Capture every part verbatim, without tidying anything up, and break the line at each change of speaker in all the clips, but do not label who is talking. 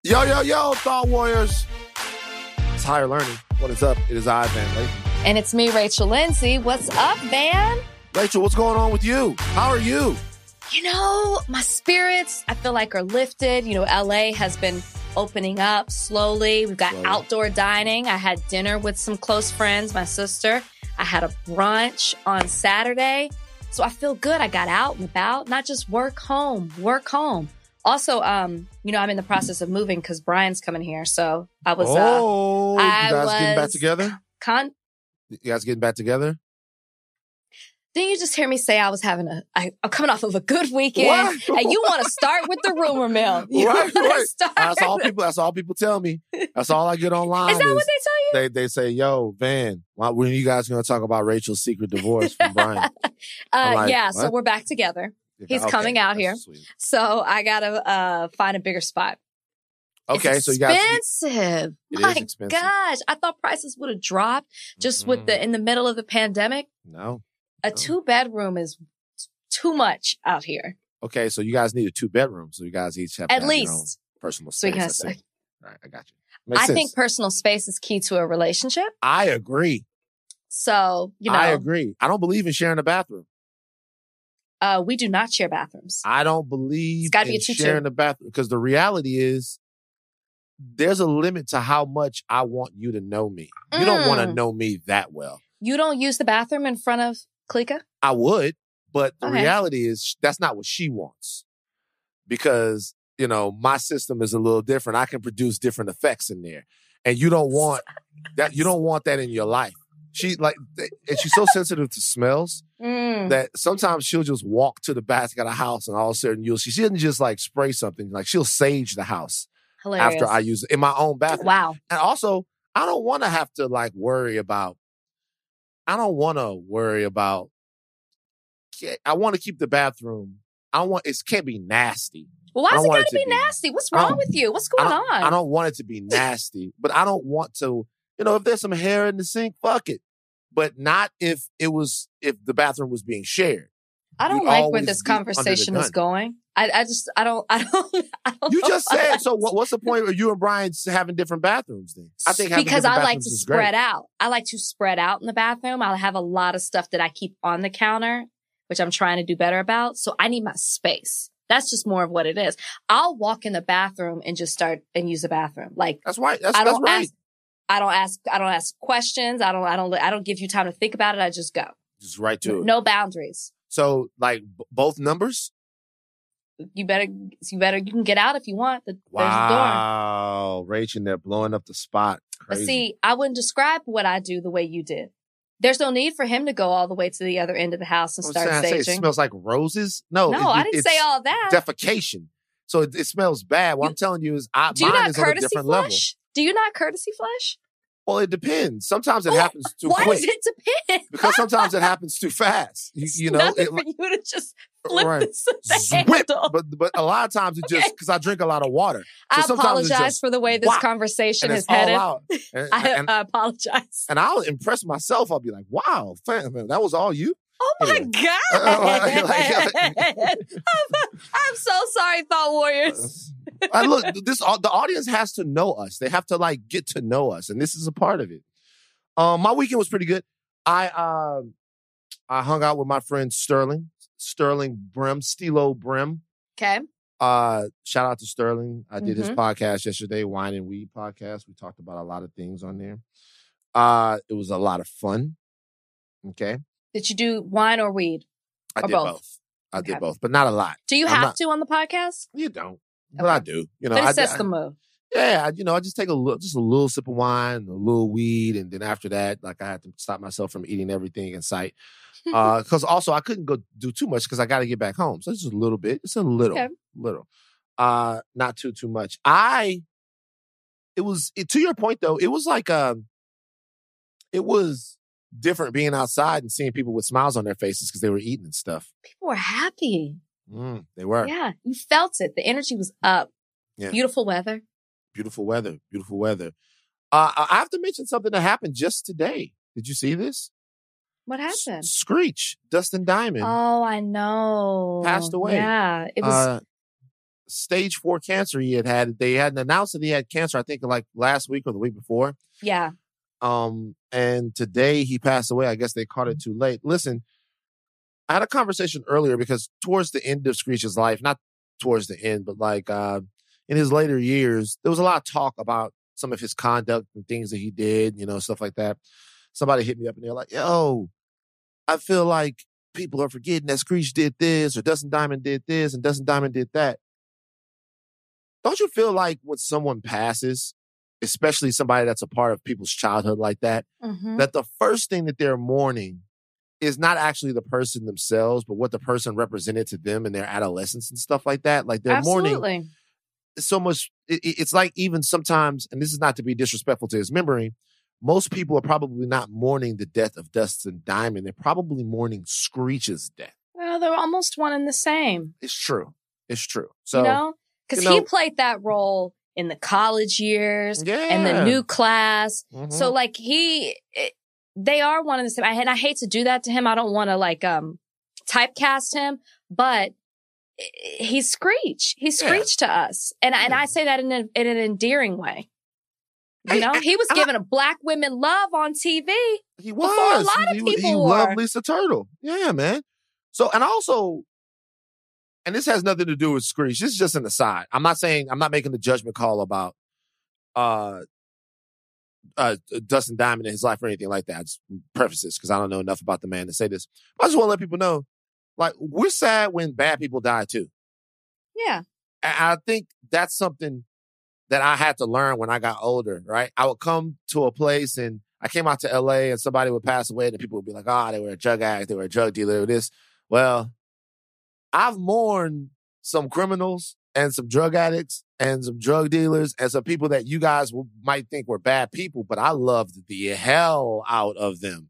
Yo, yo, yo, Thought Warriors. It's Higher Learning. What is up? It is I, Van Lathan.
And it's me, Rachel Lindsay. What's up, Van?
Rachel, what's going on with you? How are you?
You know, my spirits, I feel like, are lifted. You know, L A has been opening up slowly. We've got slowly. Outdoor dining. I had dinner with some close friends, my sister. I had a brunch on Saturday. So I feel good. I got out and about, not just work home, work home. Also, um, you know, I'm in the process of moving because Brian's coming here. So I was,
oh,
uh,
you
I
guys
was
getting back together?
Con-
you guys getting back together?
Didn't you just hear me say I was having a, I, I'm coming off of a good weekend,
what?
and you want to start with the rumor mill? You
right, right.
Start
that's all people. That's all people tell me. That's all I get online.
Is that
is
what they tell
They
you?
they say, "Yo, Van, when are you guys going to talk about Rachel's secret divorce from Brian?"
uh,
like,
yeah,
what?
so we're back together. He's
okay,
coming out here,
sweet.
So I gotta uh, find a bigger spot.
Okay,
it's
so you guys
expensive.
It
My
is expensive.
gosh, I thought prices would have dropped just
mm-hmm.
with the in the middle of the pandemic.
No.
A two bedroom is too much out here.
Okay, so you guys need a two bedroom, so you guys each have to
at
have
least
your own personal
so
space. I see. All right, I got you. Makes
I
sense.
think personal space is key to a relationship.
I agree.
So you know,
I agree. I don't believe in sharing a bathroom.
Uh, we do not share bathrooms.
I don't believe
in
in sharing a bathroom because the reality is there's a limit to how much I want you to know me. You
mm.
don't want to know me that well.
You don't use the bathroom in front of Klika?
I would, but the
okay.
reality is that's not what she wants because, you know, my system is a little different. I can produce different effects in there. And you don't want that. You don't want that in your life. She like, and she's so sensitive to smells
mm.
that sometimes she'll just walk to the back of the house and all of a sudden you'll, she shouldn't just like spray something. Like she'll sage the house
Hilarious.
After I use it in my own bathroom.
Wow.
And also, I don't want to have to like worry about, I don't want to worry about, I want to keep the bathroom. I don't want, it can't be nasty.
Well, why is it got to be
be
nasty? What's wrong with you? What's going
I
on?
I don't want it to be nasty, but I don't want to, you know, if there's some hair in the sink, fuck it. But not if it was, if the bathroom was being shared.
I don't
You'd
like where this conversation is going. I, I just, I don't, I don't, I don't
You
know
just said, so what, what's the point of you and Brian having different bathrooms then? I think having
because I like to
is
spread
great.
out. I like to spread out in the bathroom. I'll have a lot of stuff that I keep on the counter, which I'm trying to do better about. So I need my space. That's just more of what it is. I'll walk in the bathroom and just start and use the bathroom. Like
that's right. That's,
I don't
that's right.
ask, I don't ask. I don't ask questions. I don't. I don't. I don't give you time to think about it. I just go.
Just right to
no,
it.
No boundaries.
So, like b- both numbers.
You better. You better. You can get out if you want. The,
wow,
there's the door.
Wow, Rachel, they're blowing up the spot. Crazy.
But see, I wouldn't describe what I do the way you did. There's no need for him to go all the way to the other end of the house and
I'm
start
saying,
saging.
I say it smells like roses. No,
no,
it,
I
it,
didn't
it's
say all that.
Defecation. So it, it smells bad. What
You,
I'm telling you is, I,
do you
mine
not
is on a
courtesy
different
flush?
level.
Do you not courtesy flush?
Well, it depends. Sometimes it
well,
happens too
why
quick.
Why does it depend?
Because sometimes it happens too fast. You, you know,
nothing
it,
for you to just flip
right.
the
Whip.
handle.
But but a lot of times it just because I drink a lot of water. So
I
sometimes
apologize
just,
for the way this
whop,
conversation
and
is
it's all
headed.
out. And,
I,
and,
I apologize.
And I'll impress myself. I'll be like, "Wow, fam, man, that was all you."
Oh my
anyway.
God.
like, like,
I'm, I'm so sorry, Thought Warriors.
I look, this the audience has to know us. They have to like get to know us, and this is a part of it. Um, my weekend was pretty good. I um, I hung out with my friend Sterling, Sterling Brim, Stilo Brim.
Okay.
Uh, shout out to Sterling. I did
mm-hmm.
his podcast yesterday, Wine and Weed podcast. We talked about a lot of things on there. Uh, it was a lot of fun. Okay.
Did you do wine or weed?
I
or
did
both?
both. I
okay.
did both, but not a lot.
Do you
I'm
have
not,
to on the podcast?
You don't, but
okay.
I do. You know,
but it
I,
sets
I,
the mood.
Yeah, you know, I just take a little, just a little sip of wine, a little weed, and then after that, like I had to stop myself from eating everything in sight. Because uh, also I couldn't go do too much because I got to get back home. So it's just a little bit, it's a little,
okay.
little, uh, not too too much. I, it was it, to your point though. It was like um, it was different being outside and seeing people with smiles on their faces because they were eating and stuff.
People were happy.
Mm, they were.
Yeah, you felt it. The energy was up.
Yeah.
Beautiful weather.
Beautiful weather. Beautiful weather. Uh, I have to mention something that happened just today. Did you see this?
What happened?
S- Screech, Dustin Diamond.
Oh, I know.
Passed away.
Yeah. It was,
uh, stage four cancer he had had. They hadn't announced that he had cancer, I think, like last week or the week before.
Yeah.
Um, and today he passed away. I guess they caught it too late. Listen, I had a conversation earlier because towards the end of Screech's life, not towards the end, but like uh, in his later years, there was a lot of talk about some of his conduct and things that he did, you know, stuff like that. Somebody hit me up and they're like, yo, I feel like people are forgetting that Screech did this or Dustin Diamond did this and Dustin Diamond did that. Don't you feel like when someone passes, especially somebody that's a part of people's childhood like that,
mm-hmm.
that the first thing that they're mourning is not actually the person themselves, but what the person represented to them in their adolescence and stuff like that? Like they're
Absolutely.
mourning so much. It, it's like even sometimes, and this is not to be disrespectful to his memory, most people are probably not mourning the death of Dustin Diamond. They're probably mourning Screech's death.
Well, they're almost one and the same.
It's true. It's true. So,
you know, because
you know,
he played that role in the college years
yeah.
and the new class.
Mm-hmm.
So like he, it, they are one and the same. I, and I hate to do that to him. I don't want to like um typecast him, but he's Screech. He's Screech yeah. to us. And, and I say that in, a, in an endearing way. You know, he was giving a black women love on T V.
He was.
Before a lot
he,
of
he,
people
he
were.
loved Lisa Turtle. Yeah, man. So, and also, and this has nothing to do with Screech. This is just an aside. I'm not saying, I'm not making the judgment call about uh, uh, Dustin Diamond and his life or anything like that. I just preface this because I don't know enough about the man to say this. But I just want to let people know, like, we're sad when bad people die too.
Yeah.
And I think that's something that I had to learn when I got older, right? I would come to a place and I came out to L A and somebody would pass away and people would be like, oh, they were a drug addict, they were a drug dealer, this. Well, I've mourned some criminals and some drug addicts and some drug dealers and some people that you guys w- might think were bad people, but I loved the hell out of them.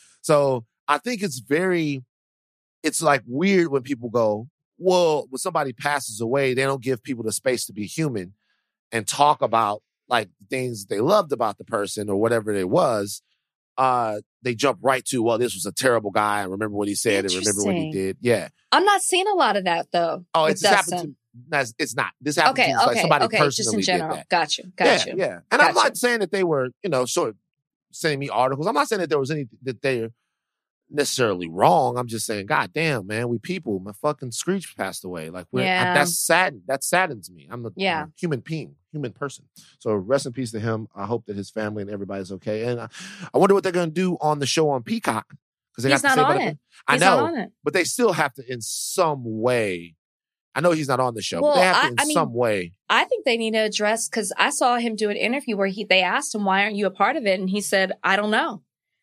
So I think it's very, it's like weird when people go, well, when somebody passes away, they don't give people the space to be human and talk about like things they loved about the person or whatever it was. Uh, they jump right to, well, this was a terrible guy. And remember what he said and remember what he did. Yeah.
I'm not seeing a lot of that though.
Oh, it's just happened to, that's, it's not. This happened
okay,
to
okay,
like somebody
okay,
personally
just in general.
did that.
Got you. Got
yeah,
you.
Yeah. And
got
I'm not
you.
saying that they were, you know, sort of sending me articles. I'm not saying that there was any, that they necessarily wrong. I'm just saying, God damn, man, we people, my fucking Screech passed away. Like, we're,
yeah.
I, that's sad. That saddens me. I'm a,
yeah.
I'm a human being, human person. So rest in peace to him. I hope that his family and everybody's okay. And I, I wonder what they're going to do on the show on Peacock. Because they
he's
got to
not
say
on
about
it.
I
he's
know,
not on it.
But they still have to, in some way. I know he's not on the show,
well,
but they have to,
I,
in
I mean,
some way.
I think they need to address, because I saw him do an interview where he they asked him, why aren't you a part of it? And he said, I don't know.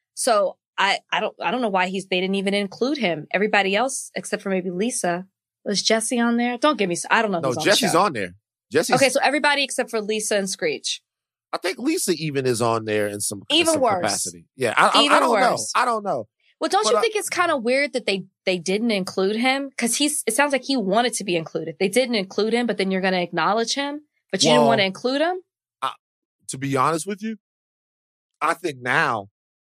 So I, I don't I don't know why he's they didn't even include him. Everybody else, except for maybe Lisa. Was Jesse on there? Don't give me I don't know.
No,
who's on
Jesse's
the show.
on there. Jesse's,
okay, so everybody except for Lisa and Screech.
I think Lisa even is on there in some,
even
in some
worse.
capacity. Yeah, I, I,
even
I don't
worse.
know. I don't know.
Well, don't
but
you
I,
think it's kind of weird that they they didn't include him? Because he's it sounds like he wanted to be included. They didn't include him, but then you're going to acknowledge him, but you
well,
didn't want to include him.
I, to be honest with you, I think now,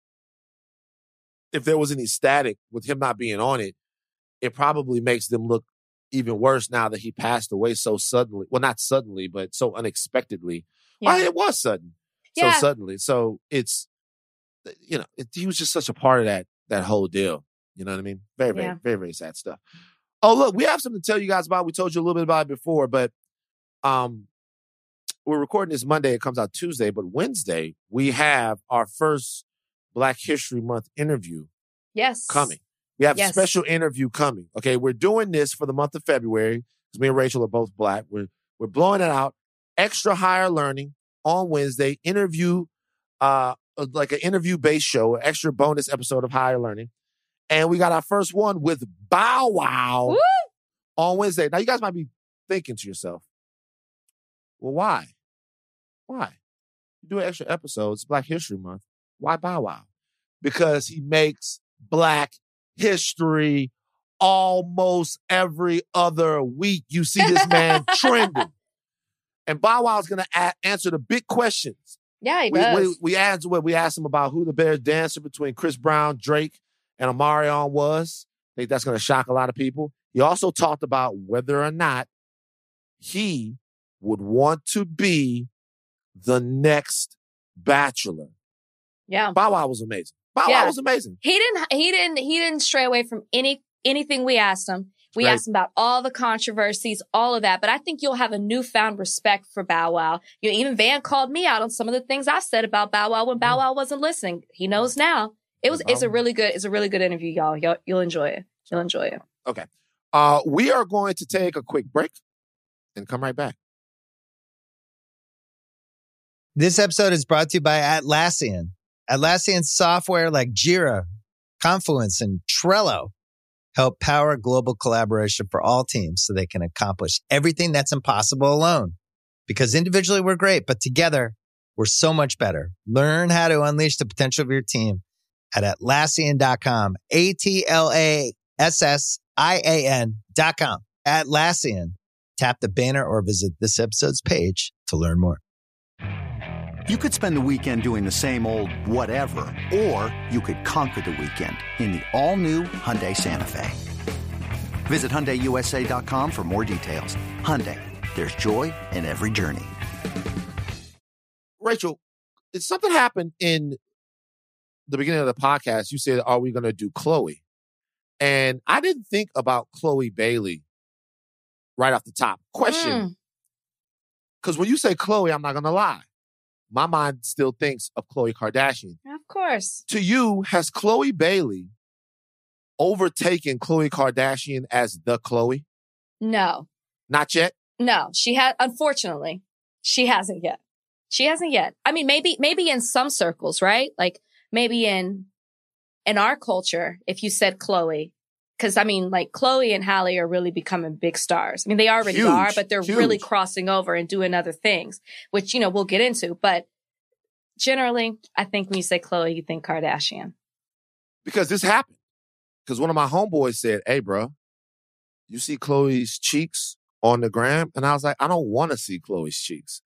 if there was any static with him not being on it, it probably makes them look even worse now that he passed away so suddenly. Well, not suddenly, but so unexpectedly.
Yeah.
Well, it was sudden.
Yeah.
So suddenly. So it's, you know, it, he was just such a part of that, that whole deal. You know what I mean? Very, very,
yeah.
very, very sad stuff. Oh, look, we have something to tell you guys about. We told you a little bit about it before, but um, we're recording this Monday. It comes out Tuesday, but Wednesday, we have our first Black History Month interview
yes.
coming. We have
yes.
a special interview coming. Okay, we're doing this for the month of February because me and Rachel are both Black. We're we're blowing it out. Extra Higher Learning on Wednesday. Interview, uh, like an interview-based show, an extra bonus episode of Higher Learning. And we got our first one with Bow Wow
Woo!
on Wednesday. Now, you guys might be thinking to yourself, well, why? Why? You do an extra episode. It's Black History Month. Why Bow Wow? Because he makes Black history almost every other week. You see this man trending. And Bow Wow is going to a- answer the big questions.
Yeah, he
we,
does.
We, we, asked, we asked him about who the better dancer between Chris Brown, Drake, and Omarion was. I think that's going to shock a lot of people. He also talked about whether or not he would want to be the next Bachelor.
Yeah.
Bow Wow was amazing. Bow
Yeah.
Wow was amazing.
He didn't, he didn't, he didn't stray away from any, anything we asked him. We
Right.
asked him about all the controversies, all of that. But I think you'll have a newfound respect for Bow Wow. You know, even Van called me out on some of the things I said about Bow Wow when Bow Wow wasn't listening. He knows now. It was, it's a really good, it's a really good interview, y'all. You'll, you'll enjoy it. You'll enjoy it.
Okay. Uh, we are going to take a quick break and come right back.
This episode is brought to you by Atlassian. Atlassian software like Jira, Confluence, and Trello help power global collaboration for all teams so they can accomplish everything that's impossible alone. Because individually we're great, but together we're so much better. Learn how to unleash the potential of your team at Atlassian dot com. A T L A S S I A N dot com. Atlassian. Tap the banner or visit this episode's page to learn more.
You could spend the weekend doing the same old whatever, or you could conquer the weekend in the all-new Hyundai Santa Fe. Visit Hyundai U S A dot com for more details. Hyundai, there's joy in every journey.
Rachel, did something happen in the beginning of the podcast? You said, are we going to do Chloe? And I didn't think about Chloe Bailey right off the top. Question. Because mm. when you say Chloe, I'm not going to lie. My mind still thinks of Khloe Kardashian.
Of course.
To you, has Chloe Bailey overtaken Khloe Kardashian as the Chloe?
No.
Not yet?
No. She had, unfortunately, she hasn't yet. She hasn't yet. I mean, maybe, maybe in some circles, right? Like maybe in, in our culture, if you said Chloe, because I mean, like Chloe and Halle are really becoming big stars. I mean, they already
Huge,
are, but they're
huge.
really crossing over and doing other things, which, you know, we'll get into. But generally, I think when you say Chloe, you think Kardashian.
Because this happened. Because one of my homeboys said, hey, bro, you see Chloe's cheeks on the gram? And I was like, I don't want to see Chloe's cheeks.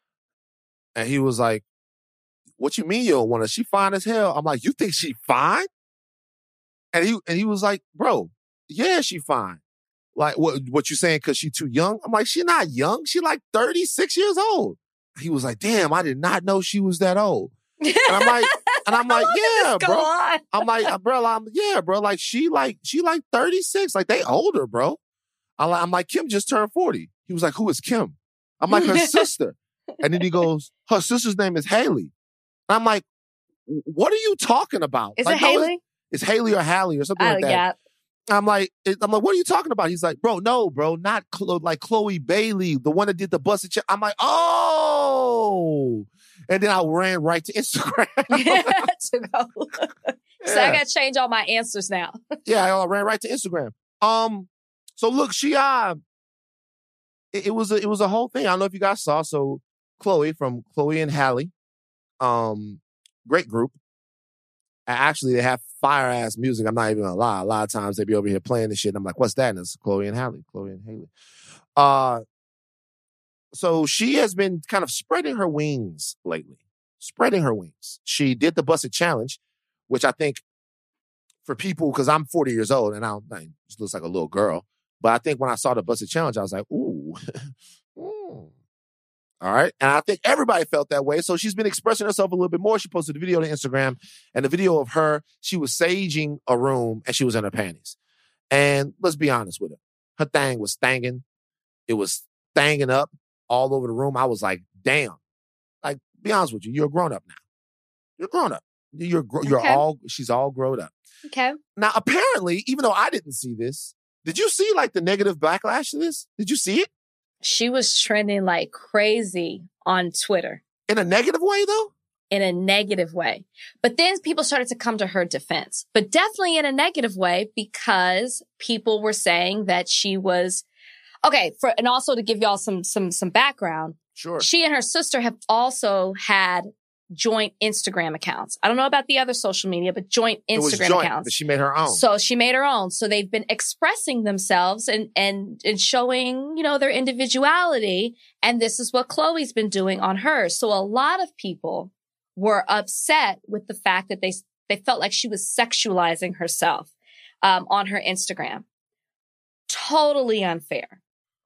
And he was like, what you mean you don't want to? She fine as hell. I'm like, you think she fine? And he and he was like, bro, yeah, she fine. Like, what what you saying because she too young? I'm like, she not young. She like thirty-six years old. He was like, damn, I did not know she was that old. And I'm like, and I'm like, yeah, bro.
On?
I'm like, bro, I'm yeah, bro. Like she like she like thirty-six. Like they older, bro. I'm like, I'm like, Kim just turned forty. He was like, who is Kim? I'm like, her sister. And then he goes, her sister's name is Haley. And I'm like, what are you talking about?
Is
like,
it
no,
Haley?
It's, it's Haley or Halle or something
I
like that.
got.
I'm like, I'm like, what are you talking about? He's like, bro, no, bro, not Chlo- like Chloe Bailey, the one that did the busted check. I'm like, oh. And then I ran right to Instagram.
to go. So
Yeah.
I got to change all my answers now.
Yeah, I ran right to Instagram. Um, so look, she uh, it, it was a, it was a whole thing. I don't know if you guys saw. So Chloe from Chloe and Halle, um, great group. And actually, they have fire ass music. I'm not even gonna lie. A lot of times they be over here playing this shit. And I'm like, what's that? And it's Chloe and Halle, Chloe and Haley. Uh, so she has been kind of spreading her wings lately. Spreading her wings. She did the Busted Challenge, which I think for people, because I'm forty years old and I don't, I just looks like a little girl. But I think when I saw the Busted Challenge, I was like, ooh. mm. All right. And I think everybody felt that way. So she's been expressing herself a little bit more. She posted a video on Instagram, and the video of her, she was saging a room and she was in her panties. And let's be honest with her. Her thing was stanging. It was stanging up all over the room. I was like, damn. Like, be honest with you. You're a grown up now. You're grown up. You're, gr- you're
Okay.
all, she's all grown up.
Okay.
Now, apparently, even though I didn't see this, did you see like the negative backlash to this? Did you see it?
She was trending like crazy on Twitter
In a negative way, though?
in a negative way. But then people started to come to her defense, but definitely in a negative way because people were saying that she was okay for, and also to give y'all some, some, some background.
Sure.
She and her sister have also had joint Instagram accounts. I don't know about the other social media, but joint
It was
Instagram
joint,
accounts.
but she made her own.
So she made her own. So they've been expressing themselves and, and, and showing, you know, their individuality. And this is what Chloe's been doing on hers. So a lot of people were upset with the fact that they, they felt like she was sexualizing herself, um, on her Instagram. Totally unfair.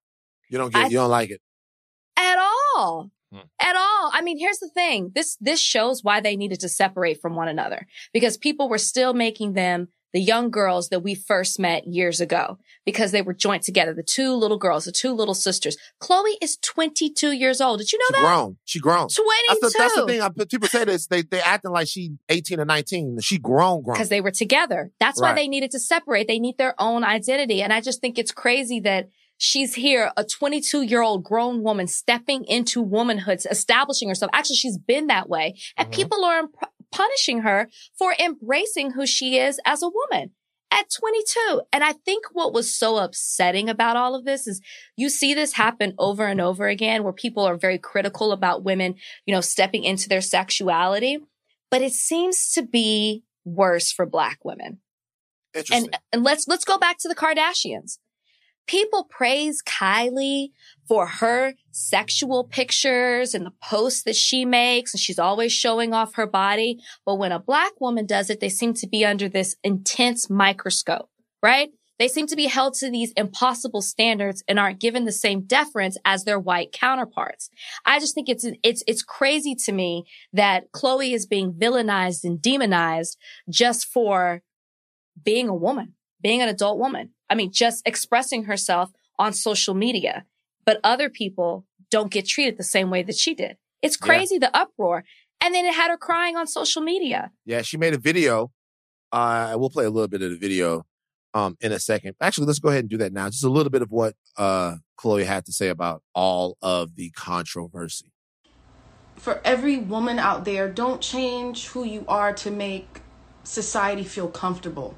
You don't get,
I,
you don't like it.
At all.
Hmm.
At all. I mean, here's the thing. This, this shows why they needed to separate from one another, because people were still making them the young girls that we first met years ago because they were joined together. The two little girls, the two little sisters. Khloe is twenty-two years old. Did you know
She
that?
grown. She grown.
twenty-two.
That's the, that's the thing. I, people say this. They they acting like she eighteen or nineteen. She grown, grown.
Because they were together. That's
Right.
why they needed to separate. They need their own identity. And I just think it's crazy that she's here, a twenty-two-year-old grown woman stepping into womanhood, establishing herself. Actually, she's been that way. And
Mhm.
people are imp- punishing her for embracing who she is as a woman at twenty-two. And I think what was so upsetting about all of this is you see this happen over and over again where people are very critical about women, you know, stepping into their sexuality. But it seems to be worse for Black women.
Interesting.
And, and let's, let's go back to the Kardashians. People praise Kylie for her sexual pictures and the posts that she makes, and she's always showing off her body. But when a Black woman does it, they seem to be under this intense microscope, right? They seem to be held to these impossible standards and aren't given the same deference as their white counterparts. I just think it's, it's, it's crazy to me that Khloe is being villainized and demonized just for being a woman, being an adult woman. I mean, just expressing herself on social media, but other people don't get treated the same way that she did. It's crazy, yeah. The uproar. And then it had her crying on social media.
Yeah, she made a video. Uh, we'll play a little bit of the video um, in a second. Actually, let's go ahead and do that now. Just a little bit of what uh, Khloe had to say about all of the controversy.
For every woman out there, don't change who you are to make society feel comfortable.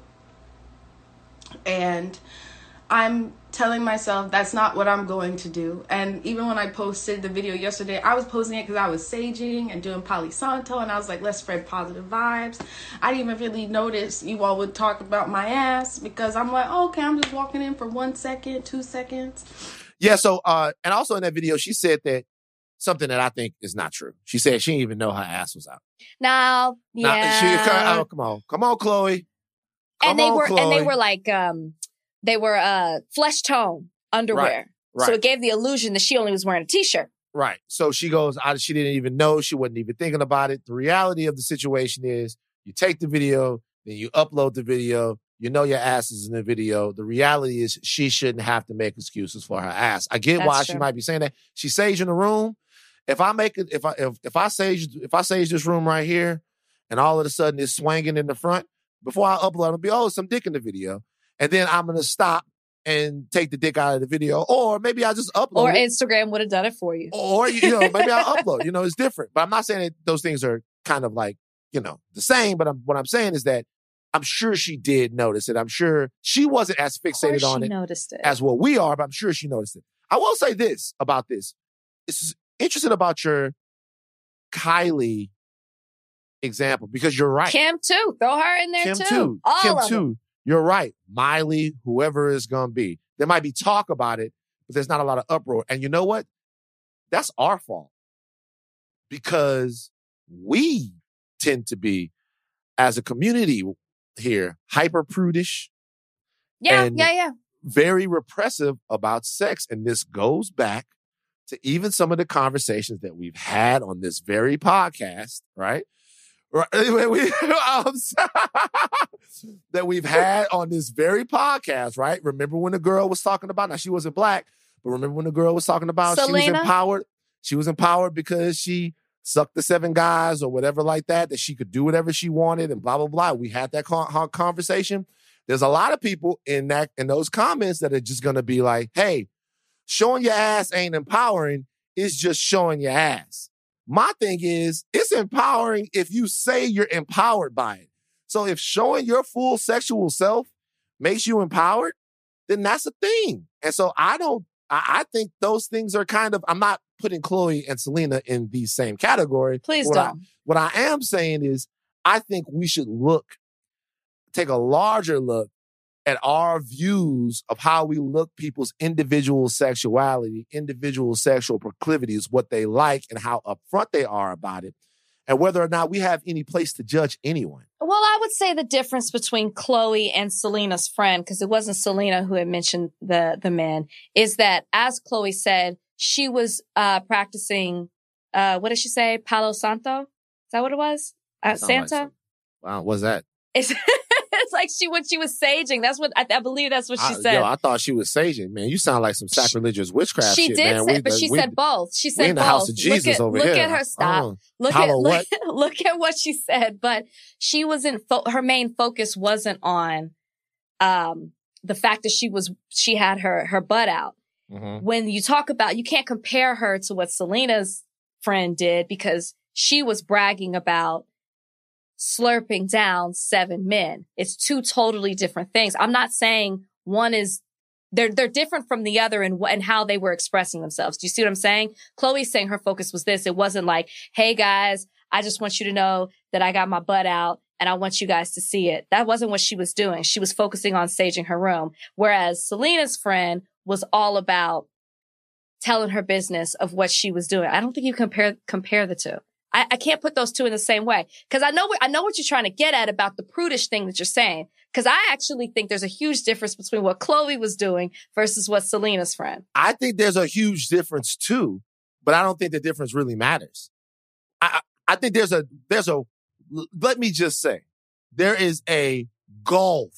And I'm telling myself that's not what I'm going to do. And even when I posted the video yesterday, I was posting it because I was saging and doing Palo Santo, and I was like, let's spread positive vibes. I didn't even really notice you all would talk about my ass because I'm like, oh, okay, I'm just walking in for one second, two seconds.
Yeah, so, uh, and also in that video, she said that something that I think is not true. She said she didn't even know her ass was out.
No, yeah.
Now, she, oh, come on. Come on, Khloe. Come
and they
on,
were
Khloe.
and they were like um they were uh flesh tone underwear.
Right, right.
So it gave the illusion that she only was wearing a t-shirt.
Right. So she goes, I, she didn't even know. She wasn't even thinking about it. The reality of the situation is you take the video, then you upload the video. You know your ass is in the video. The reality is she shouldn't have to make excuses for her ass. I get
That's
why
true.
she might be saying that. She saged in the room. If I make it, if I if, if I sage if I sage this room right here, and all of a sudden it's swinging in the front, before I upload, it'll be, oh, some dick in the video. And then I'm going to stop and take the dick out of the video. Or maybe I just upload
Or
it.
Instagram would have done it for you.
Or, you know, maybe I'll upload. You know, it's different. But I'm not saying that those things are kind of like, you know, the same. But I'm, what I'm saying is that I'm sure she did notice it. I'm sure she wasn't as fixated
Of course
on
she
it,
noticed it
as what we are, but I'm sure she noticed it. I will say this about this. It's interesting about your Kylie example, because you're right.
Kim too. Throw her in there
Kim
too.
too.
All
Kim
of
too.
them.
You're right. Miley, whoever it's going to be. There might be talk about it, but there's not a lot of uproar. And you know what? That's our fault. Because we tend to be, as a community here, hyper prudish.
Yeah,
and
yeah, yeah.
very repressive about sex. And this goes back to even some of the conversations that we've had on this very podcast, right? Right, we, um, that we've had on this very podcast, right? Remember when the girl was talking about, now she wasn't Black, but remember when the girl was talking about
Selena?
she was empowered? She was empowered because she sucked the seven guys or whatever like that, that she could do whatever she wanted and blah, blah, blah. We had that con- conversation. There's a lot of people in that in those comments that are just going to be like, hey, showing your ass ain't empowering. It's just showing your ass. My thing is, it's empowering if you say you're empowered by it. So if showing your full sexual self makes you empowered, then that's a thing. And so I don't, I, I think those things are kind of, I'm not putting Khloe and Selena in the same category.
Please
what
don't.
I, what I am saying is, I think we should look, take a larger look at our views of how we look people's individual sexuality, individual sexual proclivities, what they like and how upfront they are about it. and whether or not we have any place to judge anyone.
Well, I would say the difference between Khloe and Selena's friend, because it wasn't Selena who had mentioned the, the men, is that, as Khloe said, she was uh, practicing, uh, what did she say? Palo Santo? Is that what it was? Uh, Santa?
Like wow, what's that?
It's, it's like she when she was saging. That's what I, I believe. That's what she
I,
said.
Yo, I thought she was saging. Man, you sound like some sacrilegious witchcraft.
She
shit,
did
man.
say,
we,
but she
we,
said both. She said
we in the
both.
house of Jesus
look at,
over
look
here.
at her. Stop.
Oh,
look at look,
what?
look at what she said. But she wasn't. Fo- her main focus wasn't on um, the fact that she was she had her her butt out. Mm-hmm. When you talk about, you can't compare her to what Selena's friend did, because she was bragging about slurping down seven men. It's two totally different things. I'm not saying one is, they're, they're different from the other in, in how they were expressing themselves. Do you see what I'm saying? Khloe's saying her focus was this. It wasn't like, hey guys, I just want you to know that I got my butt out and I want you guys to see it. That wasn't what she was doing. She was focusing on staging her room. Whereas Selena's friend was all about telling her business of what she was doing. I don't think you compare, compare the two. I, I can't put those two in the same way, because I know I know what you're trying to get at about the prudish thing that you're saying. Because I actually think there's a huge difference between what Khloe was doing versus what Selena's friend.
I think there's a huge difference too, but I don't think the difference really matters. I I think there's a there's a let me just say there is a gulf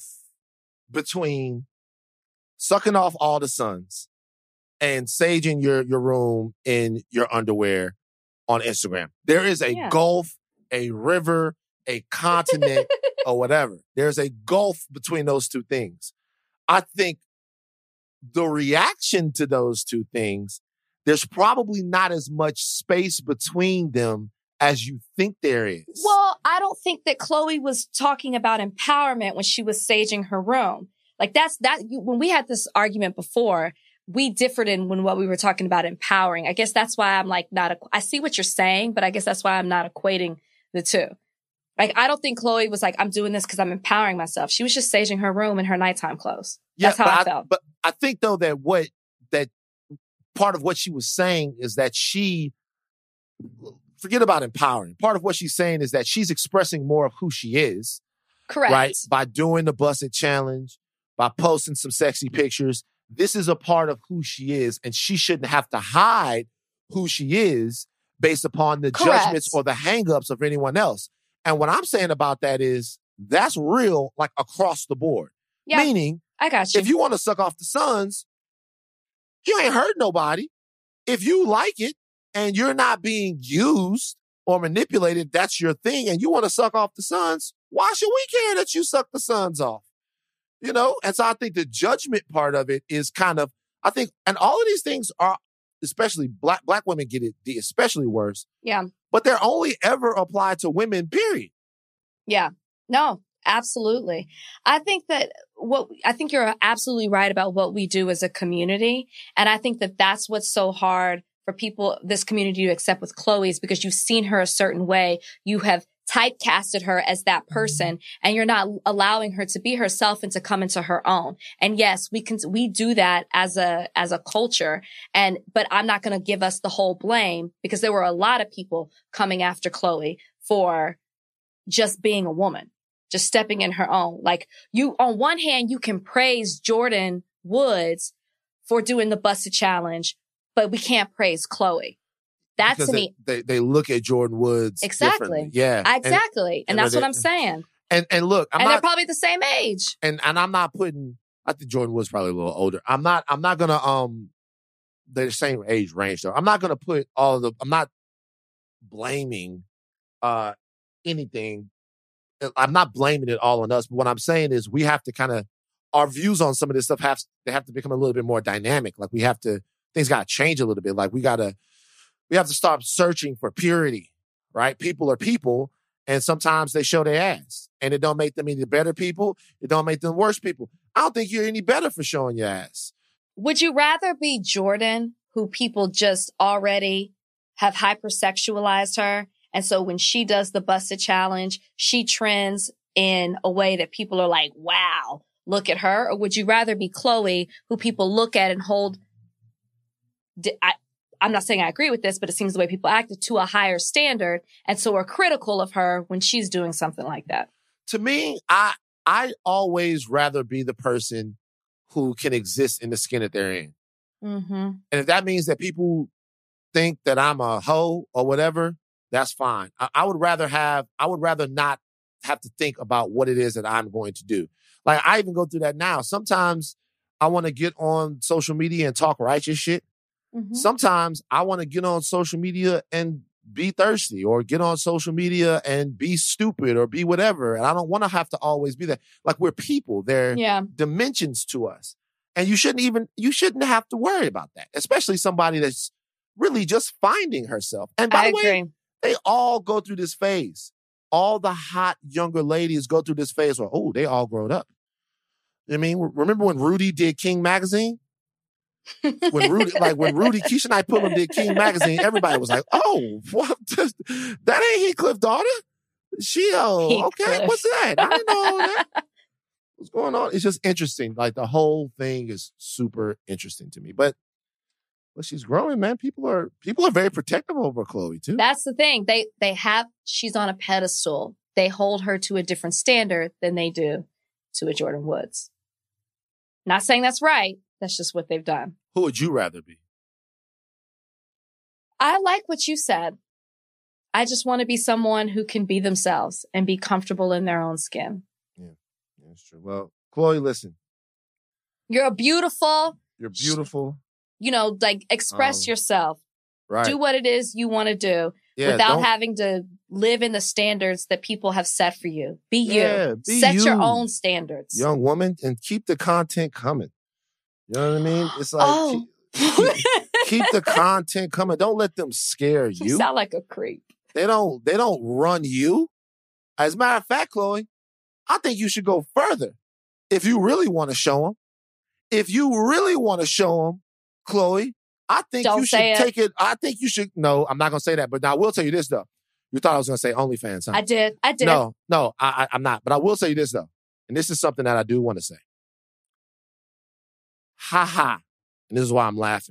between sucking off all the suns and saging your your room in your underwear on Instagram. There is a yeah. gulf, a river, a continent, or whatever. There's a gulf between those two things. I think the reaction to those two things, there's probably not as much space between them as you think there is.
Well, I don't think that Khloe was talking about empowerment when she was saging her room. Like that's that when we had this argument before, we differed in when what we were talking about empowering. I guess that's why I'm like not, a, I see what you're saying, but I guess that's why I'm not equating the two. Like, I don't think Khloe was like, I'm doing this because I'm empowering myself. She was just saging her room in her nighttime clothes.
Yeah,
that's how I,
I
felt.
But I think though that what, that part of what she was saying is that she, forget about empowering. Part of what she's saying is that she's expressing more of who she is.
Correct.
Right? By doing the Busted Challenge, by posting some sexy pictures. This is a part of who she is, and she shouldn't have to hide who she is based upon the
Correct.
judgments or the hangups of anyone else. And what I'm saying about that is that's real, like across the board.
Yeah,
meaning,
I got you.
If you want to suck off the suns, you ain't hurt nobody. If you like it and you're not being used or manipulated, that's your thing, and you want to suck off the suns, why should we care that you suck the suns off? You know, and so I think the judgment part of it is kind of, I think, and all of these things are, especially black black women get it the especially worse.
Yeah.
But they're only ever applied to women, period.
Yeah. No, absolutely. I think that what, I think you're absolutely right about what we do as a community. And I think that that's what's so hard for people, this community to accept with Khloe, is because you've seen her a certain way. You have typecasted her as that person, and you're not allowing her to be herself and to come into her own. And yes, we can, we do that as a, as a culture. And, but I'm not going to give us the whole blame, because there were a lot of people coming after Khloe for just being a woman, just stepping in her own. Like, you, on one hand, you can praise Jordyn Woods for doing the Busted Challenge, but we can't praise Khloe. That
because
to
they,
me,
they they look at Jordyn Woods
exactly.
Yeah,
exactly, and, and, and that's what I'm saying.
And and look, I'm
and
not,
they're probably the same age.
And and I'm not putting. I think Jordyn Woods probably a little older. I'm not. I'm not gonna. Um, they're the same age range though. I'm not gonna put all of the. I'm not blaming, uh, anything. I'm not blaming it all on us. But what I'm saying is we have to kind of, our views on some of this stuff have they have to become a little bit more dynamic. Like we have to, things got to change a little bit. Like we got to. We have to stop searching for purity, right? People are people, and sometimes they show their ass, and it don't make them any better people. It don't make them worse people. I don't think you're any better for showing your ass.
Would you rather be Jordyn, who people just already have hypersexualized her, and so when she does the Busted Challenge, she trends in a way that people are like, wow, look at her? Or would you rather be Khloe, who people look at and hold... I, I'm not saying I agree with this, but it seems the way people acted to a higher standard. And so are critical of her when she's doing something like that.
To me, I I always rather be the person who can exist in the skin that they're in.
Mm-hmm.
And if that means that people think that I'm a hoe or whatever, that's fine. I, I would rather have, I would rather not have to think about what it is that I'm going to do. Like, I even go through that now. Sometimes I want to get on social media and talk righteous shit.
Mm-hmm.
Sometimes I want to get on social media and be thirsty, or get on social media and be stupid or be whatever. And I don't want to have to always be that. Like, we're people. There are
Yeah.
dimensions to us. And you shouldn't even, you shouldn't have to worry about that, especially somebody that's really just finding herself. And by
I
the
agree.
way, they all go through this phase. All the hot younger ladies go through this phase where, oh, they all grown up. I mean, remember when Rudy did King Magazine? When Rudy, like when Rudy, Keisha and I Pullum did King Magazine, everybody was like, oh, what? That ain't Heathcliff's daughter? She, oh, okay,
Heathcliff.
what's that? I didn't know that. What's going on? It's just interesting. Like, the whole thing is super interesting to me. But but she's growing, man. People are people are very protective over Khloe too.
That's the thing. They they have, she's on a pedestal. They hold her to a different standard than they do to a Jordan Woods. Not saying that's right. That's just what they've done.
Who would you rather be?
I like what you said. I just want to be someone who can be themselves and be comfortable in their own skin.
Yeah, that's true. Well, Khloe, listen.
You're beautiful.
You're beautiful.
You know, like, express
Um,
yourself.
Right.
Do what it is you want to do
Yeah,
without
don't-
having to live in the standards that people have set for you. Be you.
Yeah, be
Set your
you.
own standards.
Young woman, and keep the content coming. You know what I mean? It's like,
Oh.
keep, keep, keep the content coming. Don't let them scare
You
you.
sound like a creep.
They don't, they don't run you. As a matter of fact, Khloe, I think you should go further. If you really want to show them, if you really want to show them, Khloe, I think
Don't
you should
say it.
take it. I think you should, no, I'm not going to say that, but I will tell you this though. You thought I was going to say OnlyFans, huh?
I did. I did.
No, no, I, I, I'm not. But I will say this though, and this is something that I do want to say. Ha ha. And this is why I'm laughing.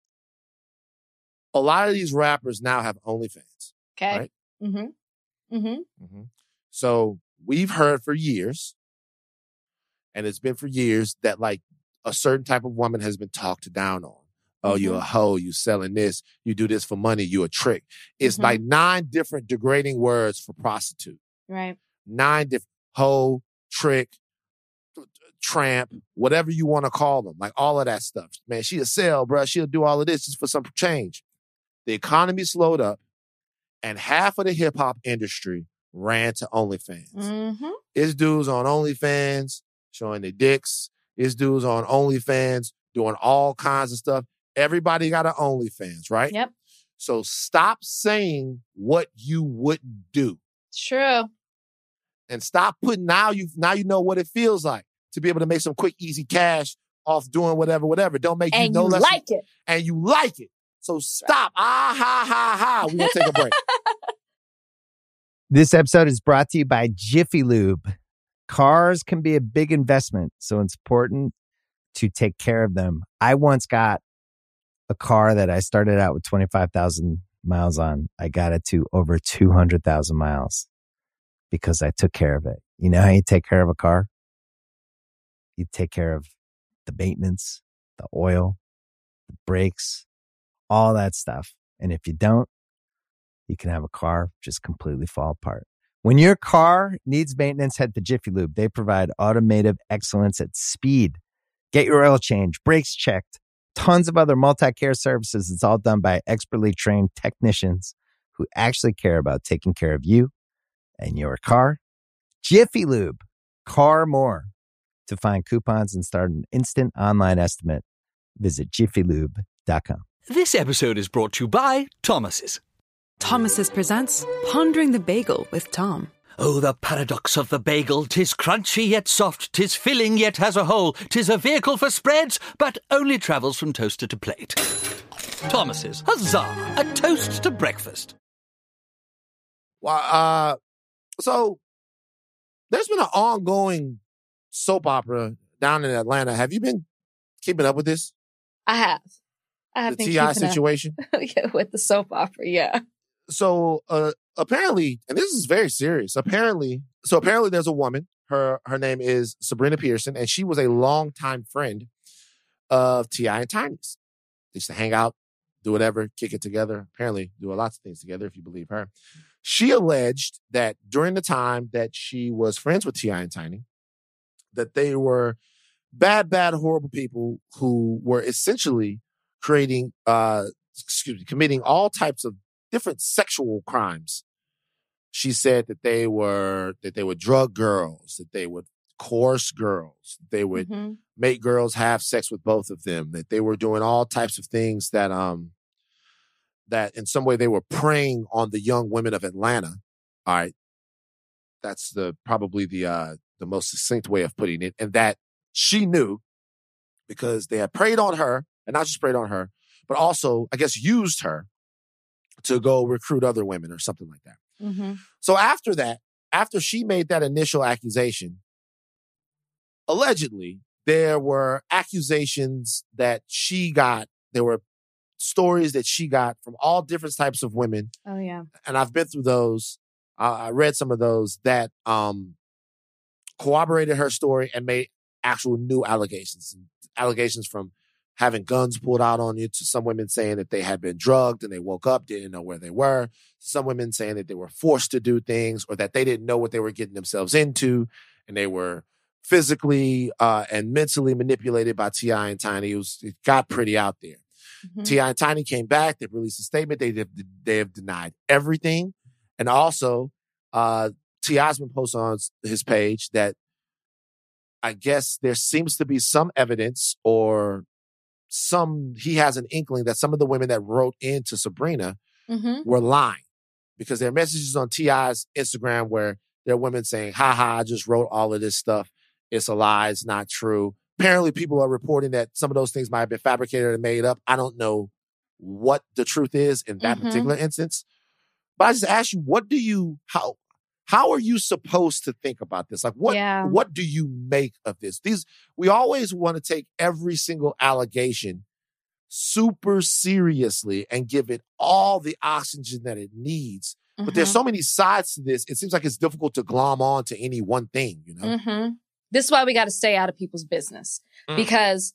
A lot of these rappers now have OnlyFans.
Okay.
Right?
Mm-hmm. Mm-hmm.
Mm-hmm. So we've heard for years, and it's been for years, that like a certain type of woman has been talked down on. Oh,
Mm-hmm.
you're a hoe, you selling this, you do this for money, you a trick. It's
Mhm.
like nine different degrading words for prostitute.
Right.
Nine different hoe, trick, tramp, whatever you want to call them, like all of that stuff. Man, she'll sell, bro. She'll do all of this just for some change. The economy slowed up, and half of the hip hop industry ran to OnlyFans.
Mm-hmm.
It's dudes on OnlyFans showing their dicks. It's dudes on OnlyFans doing all kinds of stuff. Everybody got an OnlyFans, right?
Yep.
So stop saying what you wouldn't do,
It's true.
and stop putting, now you now you know what it feels like to be able to make some quick, easy cash off doing whatever, whatever. Don't make you
And
no
you
less,
like it.
and you like it. So stop. Ah ha ha ha. We're gonna take a break.
This episode is brought to you by Jiffy Lube. Cars can be a big investment, so it's important to take care of them. I once got a car that I started out with twenty-five thousand miles on. I got it to over two hundred thousand miles because I took care of it. You know how you take care of a car? You take care of the maintenance, the oil, the brakes, all that stuff. And if you don't, you can have a car just completely fall apart. When your car needs maintenance, head to Jiffy Lube. They provide automotive excellence at speed. Get your oil change, brakes checked, tons of other multi-care services. It's all done by expertly trained technicians who actually care about taking care of you and your car. Jiffy Lube, car more. To find coupons and start an instant online estimate, visit jiffy lube dot com.
This episode is brought to you by Thomas's.
Thomas's presents Pondering the Bagel with Tom.
Oh, the paradox of the bagel. 'Tis crunchy yet soft, 'tis filling yet has a hole. 'Tis a vehicle for spreads, but only travels from toaster to plate. Thomas's, huzzah! A toast to breakfast.
Well, uh, so there's been an ongoing soap opera down in Atlanta. Have you been keeping up with this?
I have. I have
the
been
T I
keeping up
situation?
with the soap opera, yeah.
So uh, apparently, and this is very serious. Apparently, so apparently, there's a woman. Her her name is Sabrina Pearson, and she was a longtime friend of T I and Tiny's. They used to hang out, do whatever, kick it together. Apparently, do lots of things together, if you believe her. She alleged that during the time that she was friends with T I and Tiny, that they were bad, bad, horrible people who were essentially creating, uh, excuse me, committing all types of different sexual crimes. She said that they were that they would drug girls, that they would coerce girls, they would
Mm-hmm.
make girls have sex with both of them, that they were doing all types of things that um that in some way they were preying on the young women of Atlanta. All right. That's the probably the uh the most succinct way of putting it. And that she knew because they had preyed on her, and not just preyed on her, but also, I guess, used her to go recruit other women or something like that.
Mm-hmm.
So after that, after she made that initial accusation, allegedly, there were accusations that she got. There were stories that she got from all different types of women.
Oh, yeah.
And I've been through those. Uh, I read some of those that um, corroborated her story and made actual new allegations. Allegations from having guns pulled out on you, to some women saying that they had been drugged and they woke up, didn't know where they were. Some women saying that they were forced to do things, or that they didn't know what they were getting themselves into, and they were physically uh, and mentally manipulated by T I and Tiny. It, was, it got pretty out there.
Mm-hmm.
T I and Tiny came back. They released a statement. They have, they have denied everything. And also, uh, T I's been posting on his page that I guess there seems to be some evidence, or some, he has an inkling that some of the women that wrote into Sabrina
Mm-hmm.
were lying, because there are messages on T I's Instagram where there are women saying, ha ha, I just wrote all of this stuff. It's a lie. It's not true. Apparently people are reporting that some of those things might have been fabricated and made up. I don't know what the truth is in that
Mhm.
particular instance. But I just ask you, what do you, how, how are you supposed to think about this? Like, what,
Yeah.
what do you make of this? These, we always want to take every single allegation super seriously and give it all the oxygen that it needs. But there's
Mhm.
so many sides to this. It seems like it's difficult to glom on to any one thing, you know?
Mm-hmm. This is why we got to stay out of people's business,
Mm.
because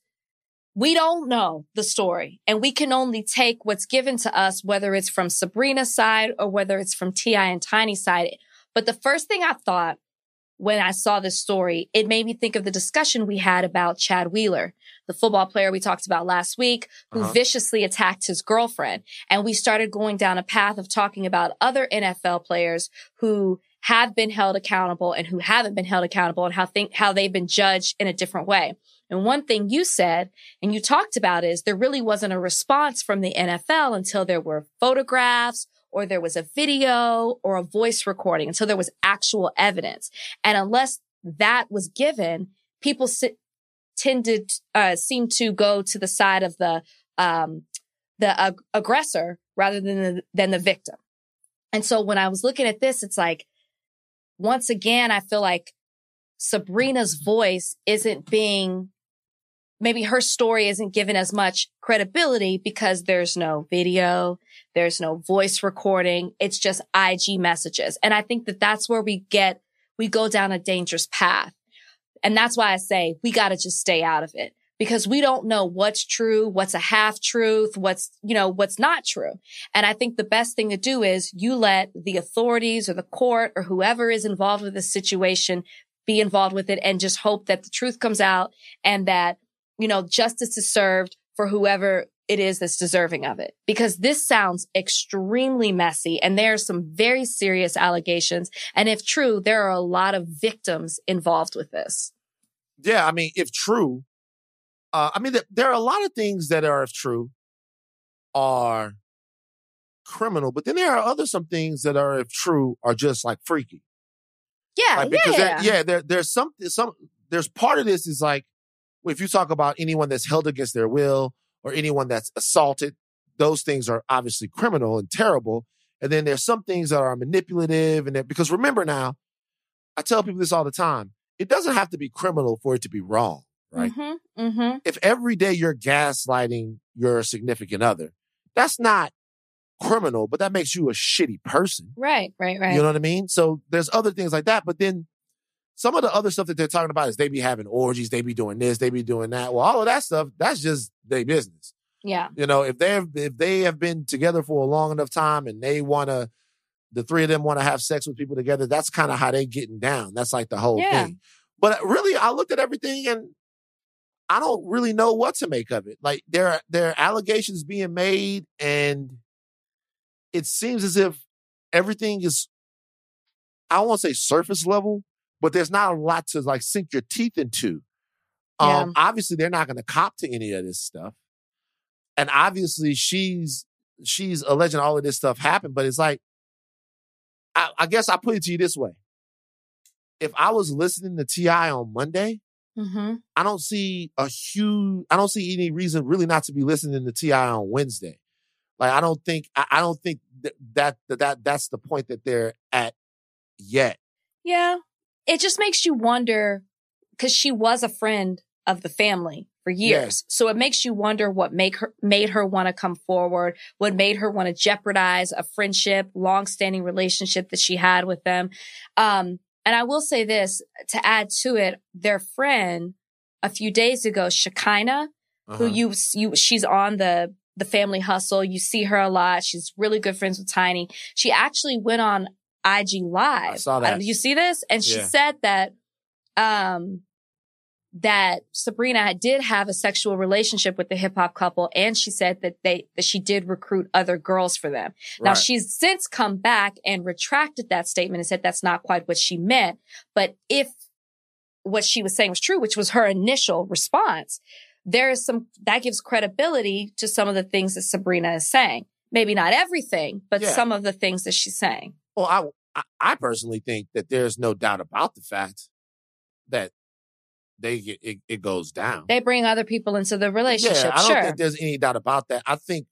we don't know the story, and we can only take what's given to us, whether it's from Sabrina's side or whether it's from T I and Tiny's side. But the first thing I thought when I saw this story, it made me think of the discussion we had about Chad Wheeler, the football player we talked about last week, who
Uh-huh.
viciously attacked his girlfriend. And we started going down a path of talking about other N F L players who have been held accountable and who haven't been held accountable, and how think how they've been judged in a different way. And one thing you said and you talked about is there really wasn't a response from the N F L until there were photographs, or there was a video or a voice recording, until there was actual evidence. And unless that was given, people sit, tended uh, seem to go to the side of the um, the ag- aggressor rather than the, than the victim. And so when I was looking at this, it's like, once again, I feel like Sabrina's voice isn't being, maybe her story isn't given as much credibility because there's no video, there's no voice recording. It's just I G messages. And I think that that's where we get, we go down a dangerous path. And that's why I say we got to just stay out of it, because we don't know what's true, what's a half truth, what's, you know, what's not true. And I think the best thing to do is you let the authorities or the court or whoever is involved with this situation be involved with it, and just hope that the truth comes out and that, you know, justice is served for whoever it is that's deserving of it. Because this sounds extremely messy, and there are some very serious allegations. And if true, there are a lot of victims involved with this.
Yeah, I mean, if true, uh, I mean, th- there are a lot of things that are, if true, are criminal, but then there are other some things that are, if true, are just like freaky.
Yeah,
Like, because
yeah.
there, yeah, there, there's some, some, there's part of this is like, if you talk about anyone that's held against their will or anyone that's assaulted, those things are obviously criminal and terrible. And then there's some things that are manipulative, and that, because remember now, I tell people this all the time, it doesn't have to be criminal for it to be wrong, right?
Mm-hmm, mm-hmm.
If every day you're gaslighting your significant other, that's not criminal, but that makes you a shitty person.
Right, right, right.
You know what I mean? So there's other things like that. But then some of the other stuff that they're talking about is they be having orgies, they be doing this, they be doing that. Well, all of that stuff, that's just their business.
Yeah.
You know, if they've if they have been together for a long enough time and they want to, the three of them want to have sex with people together, that's kind of how they getting down. That's like the whole
Yeah.
thing. But really, I looked at everything and I don't really know what to make of it. Like there are, there are allegations being made and it seems as if everything is, I don't want to say surface level, but there's not a lot to like sink your teeth into. Um,
Yeah.
Obviously, they're not going to cop to any of this stuff. And obviously, she's she's alleging all of this stuff happened, but it's like, I, I guess I put it to you this way. If I was listening to T I on Monday,
Mm-hmm.
I don't see a huge, I don't see any reason really not to be listening to T I on Wednesday. Like, I don't think, I, I don't think that, that, that, that that's the point that they're at yet.
Yeah. It just makes you wonder, because she was a friend of the family for years. So it makes you wonder what make her, made her want to come forward, what made her want to jeopardize a friendship, longstanding relationship that she had with them. Um, and I will say this, to add to it, their friend a few days ago, Shekinah,
Uh-huh.
who you, you, she's on the, the Family Hustle. You see her a lot. She's really good friends with Tiny. She actually went on I G Live.
I saw that.
Did you see this? And she
Yeah.
said that, um, that Sabrina did have a sexual relationship with the hip hop couple. And she said that they, that she did recruit other girls for them. Now
Right.
she's since come back and retracted that statement and said that's not quite what she meant. But if what she was saying was true, which was her initial response, there is some, that gives credibility to some of the things that Sabrina is saying. Maybe not everything, but
Yeah.
some of the things that she's saying.
Well, I, I, I personally think that there's no doubt about the fact that they get, it, it goes down.
They bring other people into the relationship.
Yeah, I don't
Sure.
think there's any doubt about that. I think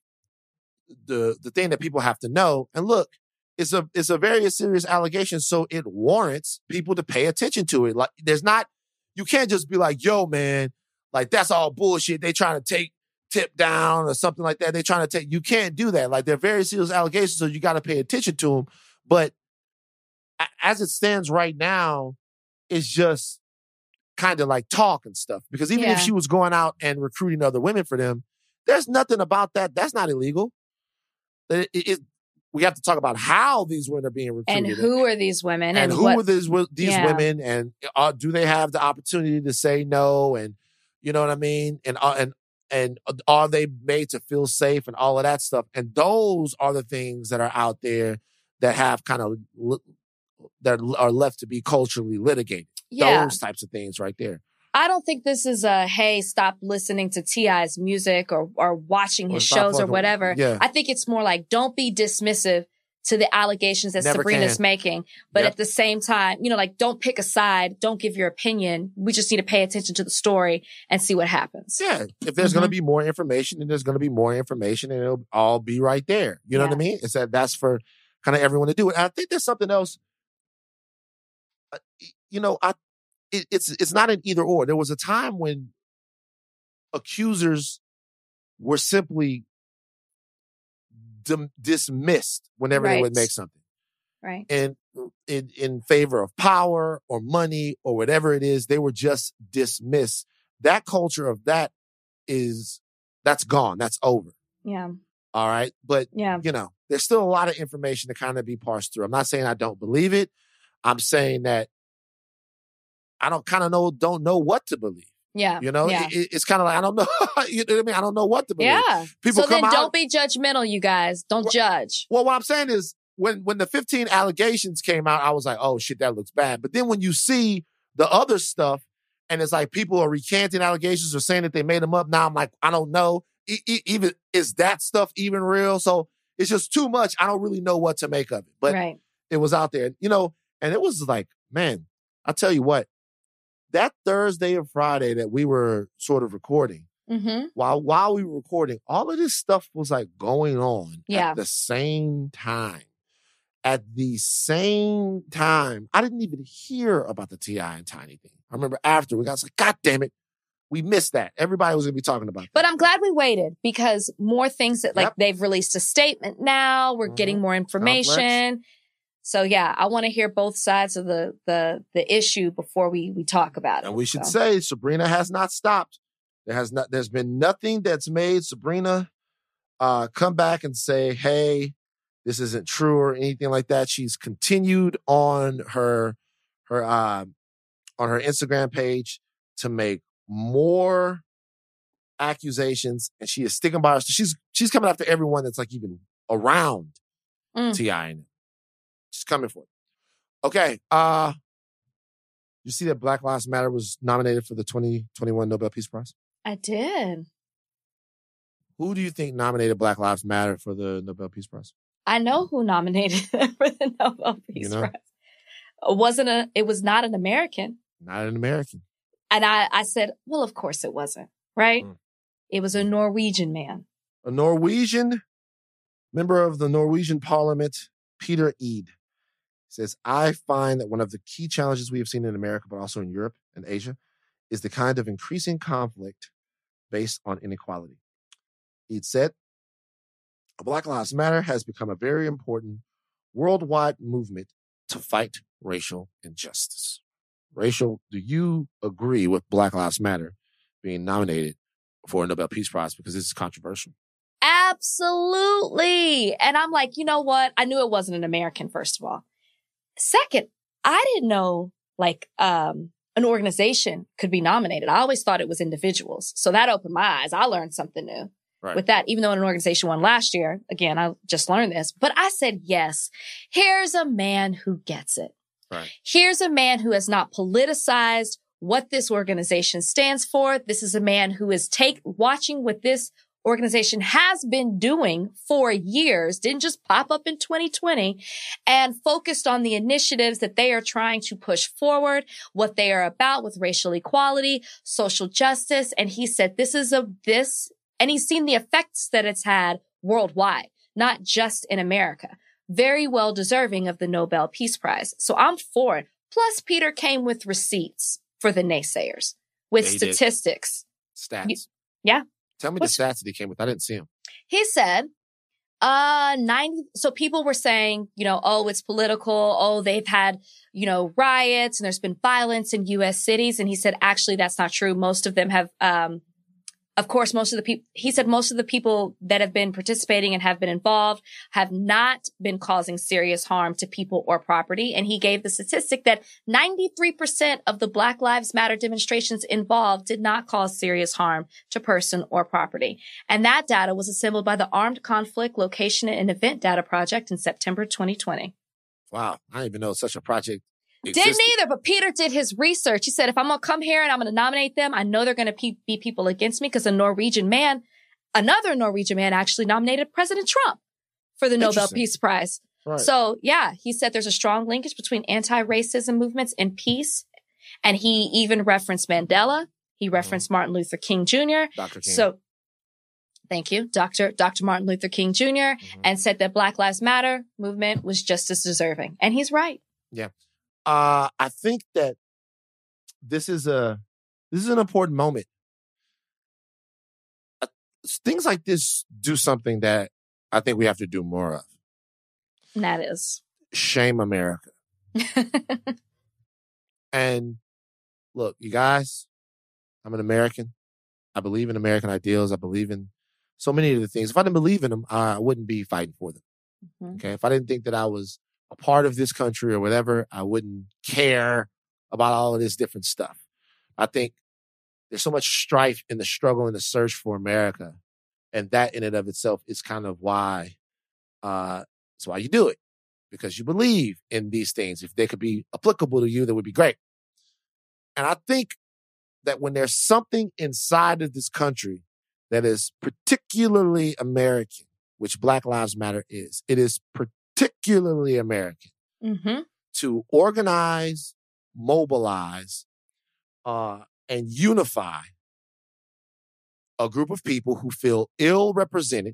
the the thing that people have to know, and look, it's a it's a very serious allegation, so it warrants people to pay attention to it. Like, there's not, you can't just be like, yo, man, like that's all bullshit. They trying to take Tip down or something like that. They trying to take, you can't do that. Like, they're very serious allegations, so you got to pay attention to them. But a- as it stands right now, it's just kind of like talk and stuff. Because even
Yeah.
if she was going out and recruiting other women for them, there's nothing about that. That's not illegal. It, it, it- we have to talk about how these women are being recruited.
And who are these women?
and
And,
who
what,
are these wo- these
Yeah.
women, and uh, do they have the opportunity to say no? And you know what I mean? And uh, and and are they made to feel safe and all of that stuff? And those are the things that are out there that have kind of li- that are left to be culturally litigated.
Yeah.
Those types of things right there.
I don't think this is a, hey, stop listening to T I's music or, or watching
Or
his
stop
shows or
fucking-
whatever.
yeah.
I think it's more like, don't be dismissive to the allegations that
Never
Sabrina's
can.
making. But
Yep.
at the same time, you know, like, don't pick a side. Don't give your opinion. We just need to pay attention to the story and see what happens.
Yeah. If there's going to
Mhm.
be more information, then there's going to be more information, and it'll all be right there. You know what I
Yeah.
mean? It's that that's for kind of everyone to do it. And I think there's something else. Uh, You know, I it, it's it's not an either or. There was a time when accusers were simply dim- dismissed whenever they would
Right.
make something,
Right.
and in in favor of power or money or whatever it is, they were just dismissed. That culture of that is that's gone. That's over.
Yeah.
All right, but
Yeah.
you know, there's still a lot of information to kind of be parsed through. I'm not saying I don't believe it. I'm saying that I don't kind of know, don't know what to believe.
Yeah.
You know,
Yeah.
it, it's kind of like, I don't know. You know what I mean? I don't know what to believe.
Yeah.
People
so
come
then
out.
don't be judgmental, you guys. Don't
Well-
judge.
Well, what I'm saying is when, when the fifteen allegations came out, I was like, oh shit, that looks bad. But then when you see the other stuff and it's like people are recanting allegations or saying that they made them up, now I'm like, I don't know. E- e- even is that stuff even real? So it's just too much. I don't really know what to make of it. But
right.
it was out there, you know, and it was like, man, I'll tell you what, that Thursday and Friday that we were sort of recording,
Mm-hmm.
while while we were recording, all of this stuff was like going on
Yeah.
at the same time. At the same time, I didn't even hear about the T I and Tiny thing. I remember after we got I was like, God damn it, We missed that. Everybody was going to be talking about that.
But I'm glad we waited because more things that like
Yep.
they've released a statement now. We're
Mhm.
getting more information.
Complex.
So yeah, I want to hear both sides of the the the issue before we we talk about it.
And we should
So,
say Sabrina has not stopped. There has not. There's been nothing that's made Sabrina uh, come back and say, "Hey, this isn't true" or anything like that. She's continued on her her uh, on her Instagram page to make more accusations, and she is sticking by her. So she's she's coming after everyone that's like even around
Mm.
T I and she's coming for it. Okay. Uh, you see that Black Lives Matter was nominated for the twenty twenty-one Nobel Peace Prize?
I did.
Who do you think nominated Black Lives Matter for the Nobel Peace Prize?
I know who nominated them for the Nobel Peace
You know?
Prize. It wasn't a. It was not an American.
Not an American.
And I, I said, well, of course it wasn't, right?
Mm.
It was a Norwegian man.
A Norwegian member of the Norwegian Parliament, Peter Eid, says, I find that one of the key challenges we have seen in America, but also in Europe and Asia, is the kind of increasing conflict based on inequality. Eid said, Black Lives Matter has become a very important worldwide movement to fight racial injustice. Rachel, do you agree with Black Lives Matter being nominated for a Nobel Peace Prize because this is controversial?
Absolutely. And I'm like, you know what? I knew it wasn't an American, first of all. Second, I didn't know like um, an organization could be nominated. I always thought it was individuals. So that opened my eyes. I learned something new
Right.
with that, even though an organization won last year. Again, I just learned this. But I said, yes, here's a man who gets it.
Right.
Here's a man who has not politicized what this organization stands for. This is a man who is take watching what this organization has been doing for years, didn't just pop up in twenty twenty, and focused on the initiatives that they are trying to push forward, what they are about with racial equality, social justice. And he said, this is a, this, and he's seen the effects that it's had worldwide, not just in America. Very well deserving of the Nobel Peace Prize. So I'm for it. Plus, Peter came with receipts for the naysayers, with
Yeah, he did.
statistics.
Stats.
You- yeah.
Tell me
What's-
the stats that he came with. I didn't see them.
He said, uh, ninety, so people were saying, you know, oh, it's political. Oh, they've had, you know, riots and there's been violence in U S cities. And he said, actually, that's not true. Most of them have, um, of course, most of the people, he said most of the people that have been participating and have been involved have not been causing serious harm to people or property. And he gave the statistic that ninety-three percent of the Black Lives Matter demonstrations involved did not cause serious harm to person or property. And that data was assembled by the Armed Conflict Location and Event Data Project in September twenty twenty.
Wow. I didn't even know such a project
Didn't
existed.
either, but Peter did his research. He said, if I'm going to come here and I'm going to nominate them, I know they're going to pe- be people against me because a Norwegian man, another Norwegian man actually nominated President Trump for the Nobel
Interesting.
Peace Prize.
Right.
So yeah, he said there's a strong linkage between anti-racism movements and peace. And he even referenced Mandela. He referenced Martin Luther King Junior
Doctor King.
So thank you, Doctor Doctor Martin Luther King Junior
Mhm.
and said that Black Lives Matter movement was just as deserving. And he's right.
Uh, I think that this is a this is an important moment. Uh, things like this do something that I think we have to do more of.
And that is.
Shame America. And look, you guys, I'm an American. I believe in American ideals. I believe in so many of the things. If I didn't believe in them, I wouldn't be fighting for them.
Mhm.
Okay. If I didn't think that I was a part of this country or whatever, I wouldn't care about all of this different stuff. I think there's so much strife in the struggle and the search for America. And that in and of itself is kind of why, uh, it's why you do it. Because you believe in these things. If they could be applicable to you, that would be great. And I think that when there's something inside of this country that is particularly American, which Black Lives Matter is, it is particularly American
Mm-hmm.
to organize, mobilize, uh, and unify a group of people who feel ill-represented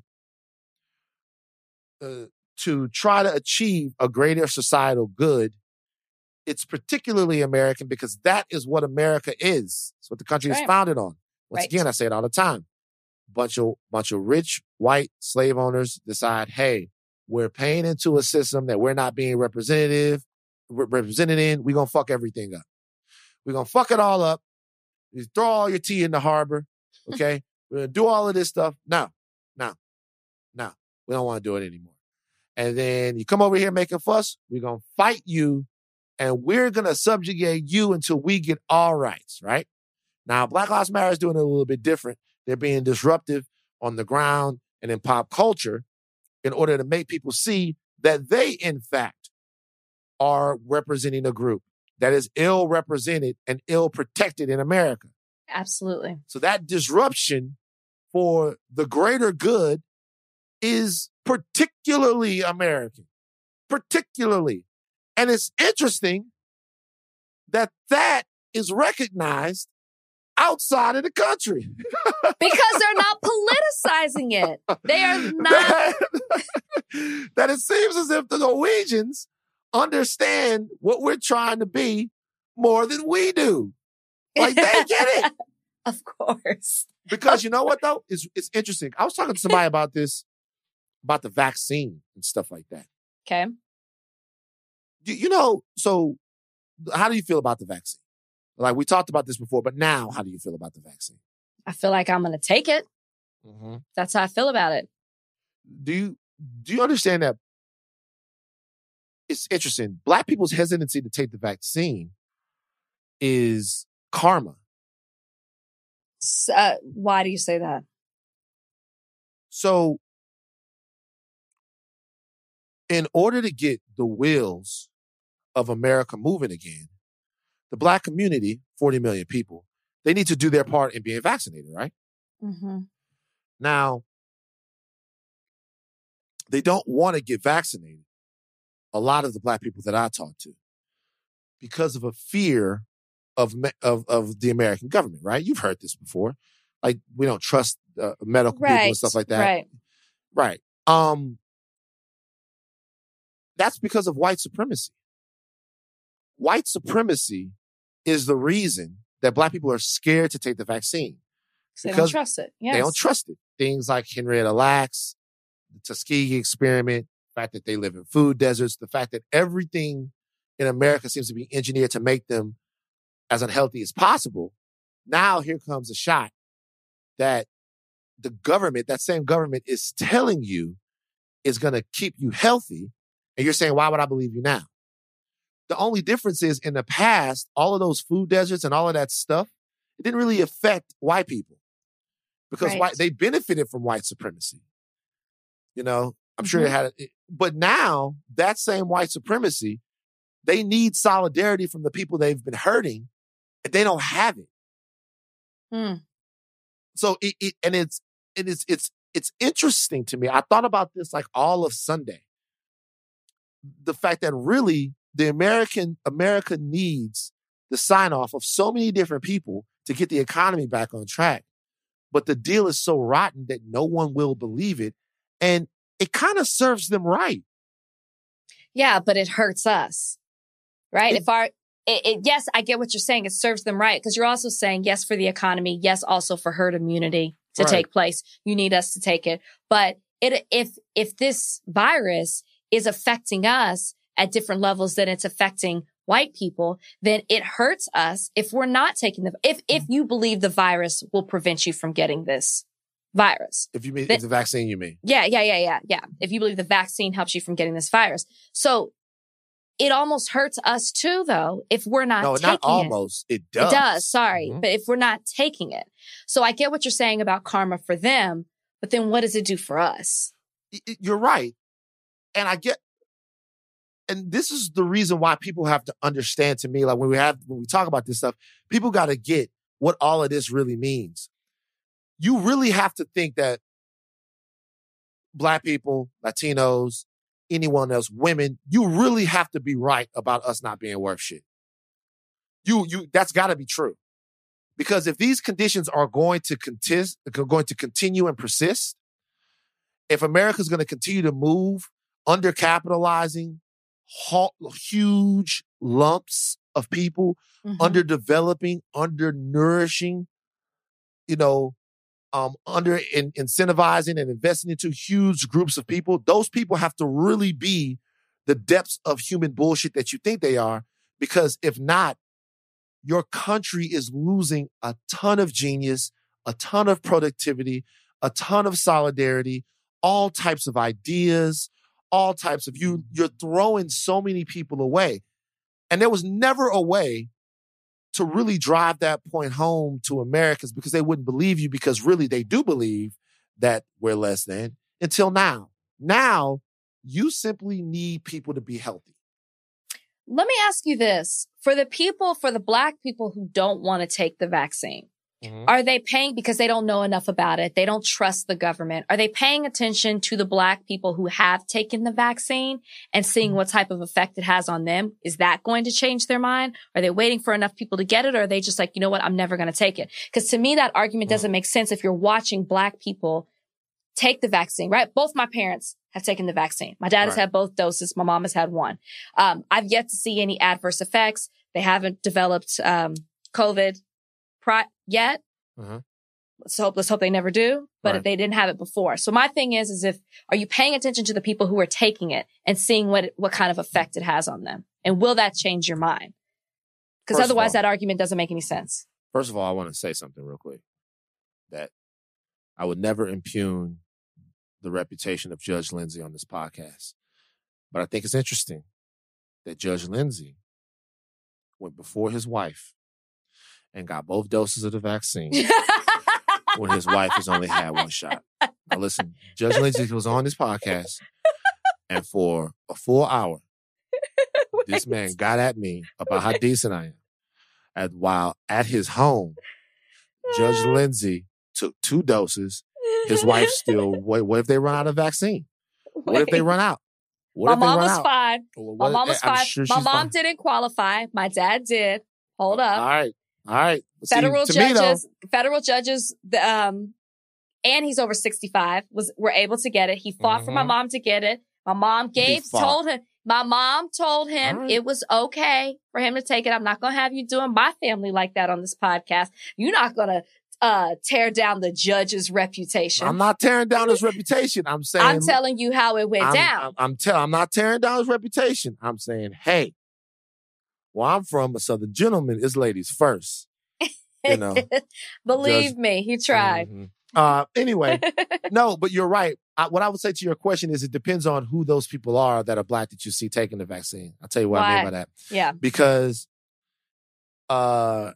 uh, to try to achieve a greater societal good. It's particularly American because that is what America is. It's what the country
That's
is
right.
founded on. Once
Right.
again, I say it all the time. Bunch of bunch of rich white slave owners decide, hey, we're paying into a system that we're not being representative, re- represented in. We're gonna fuck everything up. We're gonna fuck it all up. You throw all your tea in the harbor. Okay, we're gonna do all of this stuff. No, no, no. We don't want to do it anymore. And then you come over here making fuss. We're gonna fight you, and we're gonna subjugate you until we get our rights. Right now, Black Lives Matter is doing it a little bit different. They're being disruptive on the ground and in pop culture in order to make people see that they, in fact, are representing a group that is ill represented and ill protected in America.
Absolutely.
So that disruption for the greater good is particularly American, particularly. And it's interesting that that is recognized outside of the country.
Because they're not politicizing it. They are not.
that, that it seems as if the Norwegians understand what we're trying to be more than we do. Like, they get it.
Of course.
Because you know what, though? It's, it's interesting. I was talking to somebody about this, about the vaccine and stuff like that.
Okay.
You, you know, so how do you feel about the vaccine? Like, we talked about this before, but now how do you feel about the vaccine?
I feel like I'm going to take it.
Mm-hmm.
That's how I feel about it.
Do you, do you understand that? It's interesting. Black people's hesitancy to take the vaccine is karma.
So, uh, why do you say that?
So, in order to get the wheels of America moving again, the Black community, forty million people, they need to do their part in being vaccinated, right?
Mm-hmm.
Now, they don't want to get vaccinated, a lot of the Black people that I talk to, because of a fear of, of, of the American government, right? You've heard this before. Like, we don't trust uh, medical
right.
people and stuff like that.
Right.
Right. Um, that's because of white supremacy. White supremacy is the reason that Black people are scared to take the vaccine.
They don't trust it. Yes.
They don't trust it. Things like Henrietta Lacks, the Tuskegee experiment, the fact that they live in food deserts, the fact that everything in America seems to be engineered to make them as unhealthy as possible. Now here comes a shot that the government, that same government, is telling you is going to keep you healthy. And you're saying, why would I believe you now? The only difference is, in the past, all of those food deserts and all of that stuff, it didn't really affect white people because
right.
white, they benefited from white supremacy. You know, I'm sure
mm-hmm.
it had, it, but now that same white supremacy, they need solidarity from the people they've been hurting, and they don't have it.
Mm.
So it, it and it's it is it's it's interesting to me. I thought about this like all of Sunday. The fact that really the American America needs the sign off of so many different people to get the economy back on track. But the deal is so rotten that no one will believe it. And it kind of serves them right.
Yeah, but it hurts us, right?
It,
if our, it, it, yes, I get what you're saying. It serves them right. Because you're also saying yes for the economy. Yes, also for herd immunity to
right.
take place. You need us to take it. But it, if, if this virus is affecting us at different levels than it's affecting white people, then it hurts us if we're not taking the, if, if you believe the virus will prevent you from getting this virus.
If you mean,
then,
if the vaccine, you mean?
Yeah, yeah, yeah, yeah, yeah. If you believe the vaccine helps you from getting this virus. So it almost hurts us too, though, if we're not
no,
taking it.
No, not almost. It, it does.
It does, sorry.
Mm-hmm.
But if we're not taking it. So I get what you're saying about karma for them, but then what does it do for us?
You're right. And I get, and this is the reason why people have to understand, to me, like when we have, when we talk about this stuff, people got to get what all of this really means. You really have to think that Black people, Latinos, anyone else, women, you really have to be right about us not being worth shit. You, you, that's got to be true. Because if these conditions are going to contest, going to continue and persist, if America's going to continue to move undercapitalizing huge lumps of people, mm-hmm. underdeveloping, undernourishing, you know, um, under in, incentivizing and investing into huge groups of people, those people have to really be the depths of human bullshit that you think they are. Because if not, your country is losing a ton of genius, a ton of productivity, a ton of solidarity, all types of ideas, all types of you. You're throwing so many people away. And there was never a way to really drive that point home to Americans because they wouldn't believe you because really they do believe that we're less than until now. Now, you simply need people to be healthy.
Let me ask you this. For the people, for the Black people who don't want to take the vaccine, mm-hmm. are they paying, because they don't know enough about it, they don't trust the government, are they paying attention to the Black people who have taken the vaccine and seeing what type of effect it has on them? Is that going to change their mind? Are they waiting for enough people to get it? Or are they just like, you know what, I'm never going to take it? Because to me, that argument doesn't make sense if you're watching Black people take the vaccine, right? Both my parents have taken the vaccine. My dad has
Right.
had both doses. My mom has had one. Um, I've yet to see any adverse effects. They haven't developed um, COVID pri- yet.
Uh-huh.
Let's hope, let's hope they never do. But
Right.
if they didn't have it before. So my thing is, is if, are you paying attention to the people who are taking it and seeing what, it, what kind of effect it has on them? And will that change your mind? Because
First of
otherwise
all-
that argument doesn't make any sense.
First of all, I want to say something real quick. That I would never impugn the reputation of Judge Lindsey on this podcast. But I think it's interesting that Judge Lindsey went before his wife and got both doses of the vaccine when his wife has only had one shot. Now listen, Judge Lindsey was on this podcast, and for a full hour, this man got at me about how decent I am. And while at his home, Judge Lindsey took two doses. His wife still, what, what if they run out of vaccine? What if they run out? What
My
if they
mom
run
was
out?
fine.
Well,
My
what-
mom was
I'm
fine.
sure
My
she's
mom
fine.
didn't qualify. My dad did. Hold up.
All right. All right. See,
Federal
to me, though,
judges, federal judges, the, um, and he's over sixty-five, was, were able to get it. He fought for my
Mhm.
mom to get it. My mom gave,
fought.
told him, my mom told him
All right.
it was okay for him to take it. I'm not going to have you doing my family like that on this podcast. You're not going to, uh, tear down the judge's reputation.
I'm not tearing down his reputation. I'm saying
I'm telling you how it went
I'm,
down.
I'm, I'm, tell, I'm not tearing down his reputation. I'm saying, hey, where I'm from, a Southern gentleman is ladies first. You know.
Believe
Judge-
me, he tried.
Mhm. Uh, anyway, no, but you're right. I, what I would say to your question is it depends on who those people are that are Black that you see taking the vaccine. I'll tell you what I mean
Why?
by that.
Yeah.
Because uh,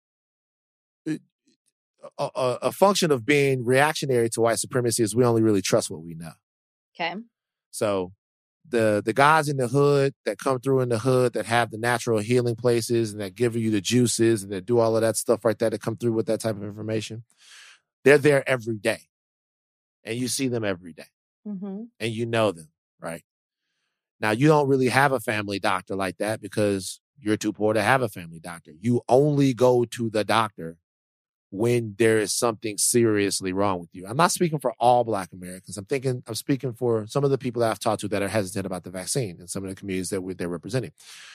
it- a, a, a function of being reactionary to white supremacy is we only really trust what we know.
Okay.
So the the guys in the hood that come through in the hood that have the natural healing places and that give you the juices and that do all of that stuff right there that come through with that type of information, they're there every day. And you see them every day.
Mm-hmm.
And you know them, right? Now, you don't really have a family doctor like that because you're too poor to have a family doctor. You only go to the doctor when there is something seriously wrong with you. I'm not speaking for all Black Americans. I'm thinking, I'm speaking for some of the people that I've talked to that are hesitant about the vaccine and some of the communities that we, they're representing.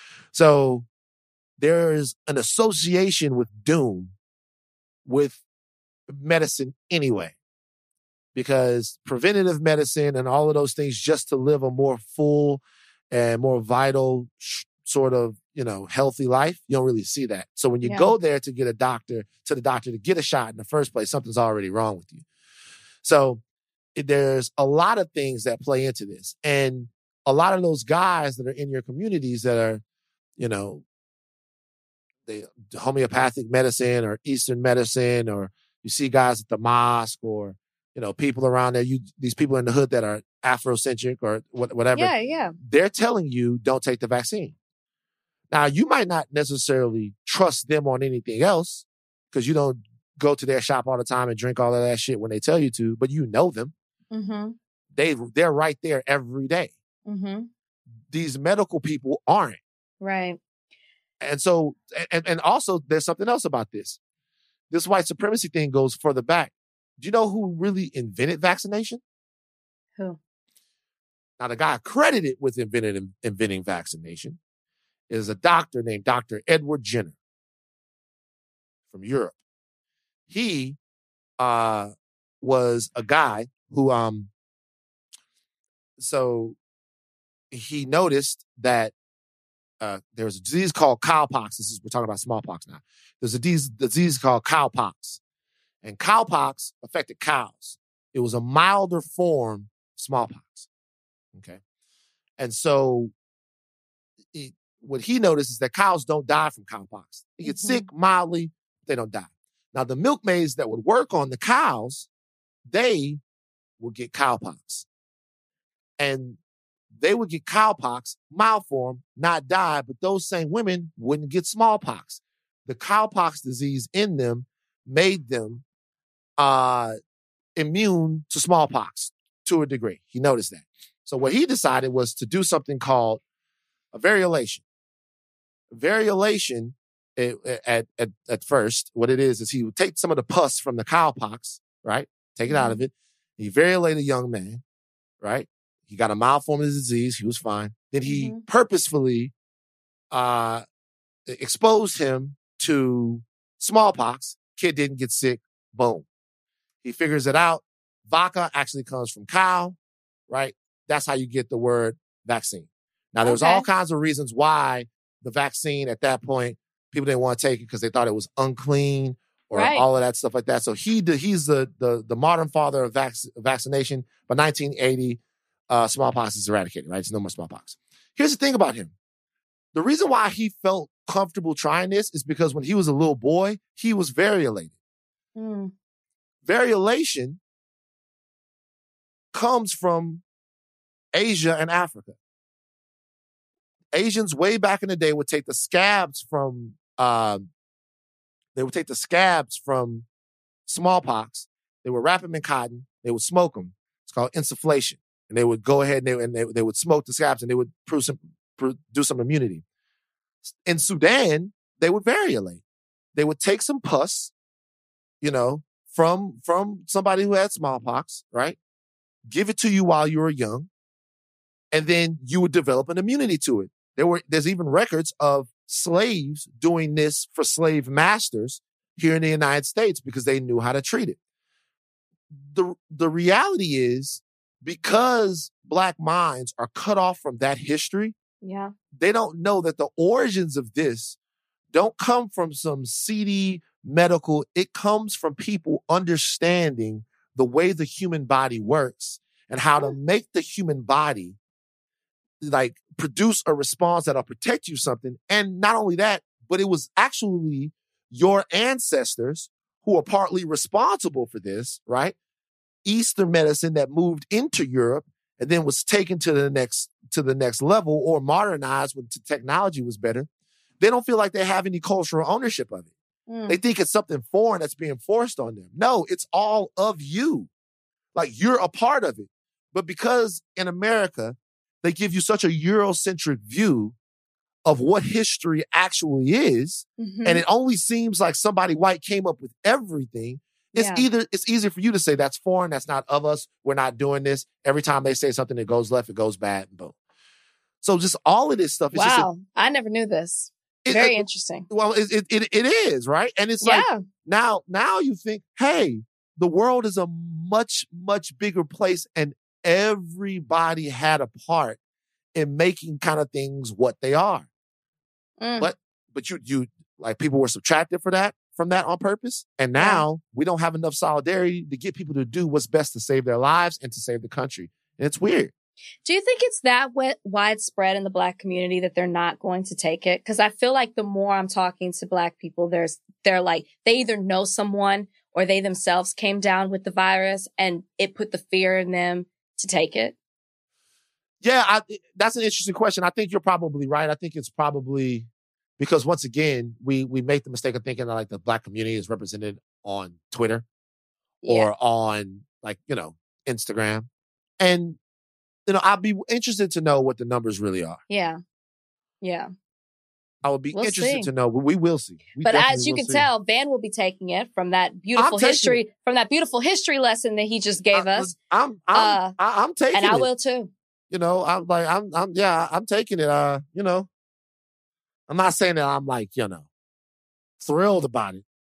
So there is an association with doom with medicine anyway, because preventative medicine and all of those things just to live a more full and more vital sh- sort of, you know, healthy life, you don't really see that. So when you
Yeah.
go there to get a doctor, to the doctor to get a shot in the first place, something's already wrong with you. So it- there's a lot of things that play into this. And a lot of those guys that are in your communities that are, you know, they homeopathic medicine or Eastern medicine, or you see guys at the mosque, or, you know, people around there, you these people in the hood that are Afrocentric or what, whatever,
Yeah, yeah.
they're telling you don't take the vaccine. Now, you might not necessarily trust them on anything else because you don't go to their shop all the time and drink all of that shit when they tell you to, but you know them.
Mm-hmm.
They, they're right there every day.
Mm-hmm.
These medical people aren't.
Right.
And so, and, and also there's something else about this. This white supremacy thing goes further back. Do you know who really invented vaccination?
Who?
Now, the guy credited with inventing, inventing vaccination is a doctor named Doctor Edward Jenner from Europe. He uh, was a guy who, um, so he noticed that uh, there was a disease called cowpox. This is, we're talking about smallpox now. There's a disease, disease called cowpox. And cowpox affected cows. It was a milder form of smallpox. Okay. And so it, what he noticed is that cows don't die from cowpox. They get mm-hmm. sick mildly, but they don't die. Now, the milkmaids that would work on the cows, they would get cowpox. And they would get cowpox, mild form, not die, but those same women wouldn't get smallpox. The cowpox disease in them made them uh, immune to smallpox to a degree. He noticed that. So what he decided was to do something called a variolation. Variolation, it, at, at, at first, what it is, is he would take some of the pus from the cowpox, right? Take it out of it. He variolated a young man, right? He got a mild form of the disease. He was fine. Then he mm-hmm. purposefully uh, exposed him to smallpox. Kid didn't get sick. Boom. He figures it out. Vodka actually comes from cow, right? That's how you get the word vaccine. Now, there was okay. all kinds of reasons why the vaccine at that point, people didn't want to take it because they thought it was unclean or right. all of that stuff like that. So he he's the the, the modern father of vac- vaccination. By nineteen eighty, uh, smallpox is eradicated, right? There's no more smallpox. Here's the thing about him. The reason why he felt comfortable trying this is because when he was a little boy, he was variolated. Mm. Variolation comes from Asia and Africa. Asians way back in the day would take the scabs from, uh, they would take the scabs from smallpox. They would wrap them in cotton. They would smoke them. It's called insufflation. And they would go ahead and they, and they, they would smoke the scabs and they would produce some, produce some immunity. In Sudan, they would variolate. They would take some pus, you know, from, from somebody who had smallpox, right? Give it to you while you were young. And then you would develop an immunity to it. There were, there's even records of slaves doing this for slave masters here in the United States because they knew how to treat it. The, the reality is, because Black minds are cut off from that history,
yeah,
they don't know that the origins of this don't come from some seedy medical. It comes from people understanding the way the human body works and how to make the human body like produce a response that'll protect you something. And not only that, but it was actually your ancestors who are partly responsible for this, right? Eastern medicine that moved into Europe and then was taken to the next, to the next level or modernized when the technology was better. They don't feel like they have any cultural ownership of it. Mm. They think it's something foreign that's being forced on them. No, it's all of you. Like you're a part of it. But because in America, they give you such a Eurocentric view of what history actually is, mm-hmm. and it only seems like somebody white came up with everything. It's yeah. either it's easier for you to say that's foreign, that's not of us, we're not doing this. Every time they say something that goes left, it goes bad, and boom. So just all of this stuff. Is
wow,
just a,
I never knew this. It, Very it, interesting.
Well, it, it it it is right, and it's like yeah. now now you think, hey, the world is a much much bigger place, and everybody had a part in making kind of things what they are. Mm. But but you you like people were subtracted for that from that on purpose. And now yeah. we don't have enough solidarity to get people to do what's best to save their lives and to save the country. And it's weird.
Do you think it's that widespread in the Black community that they're not going to take it? Because I feel like the more I'm talking to Black people, there's they're like, they either know someone or they themselves came down with the virus and it put the fear in them to take it.
Yeah, I, that's an interesting question. I think you're probably right. I think it's probably because once again, we we make the mistake of thinking that like the Black community is represented on Twitter yeah. or on like, you know, Instagram. And, you know, I'd be interested to know what the numbers really are.
Yeah. Yeah.
I would be
we'll
interested
see.
to know, but we will see. We
but as you can see. tell, Van will be taking it from that beautiful
I'm
history, from that beautiful history lesson that he just gave
I,
us.
I'm, I'm, uh, I, I'm taking
and
it.
And I will too.
You know, I'm like, I'm, I'm, yeah, I'm taking it. Uh, you know, I'm not saying that I'm like, you know, thrilled about it,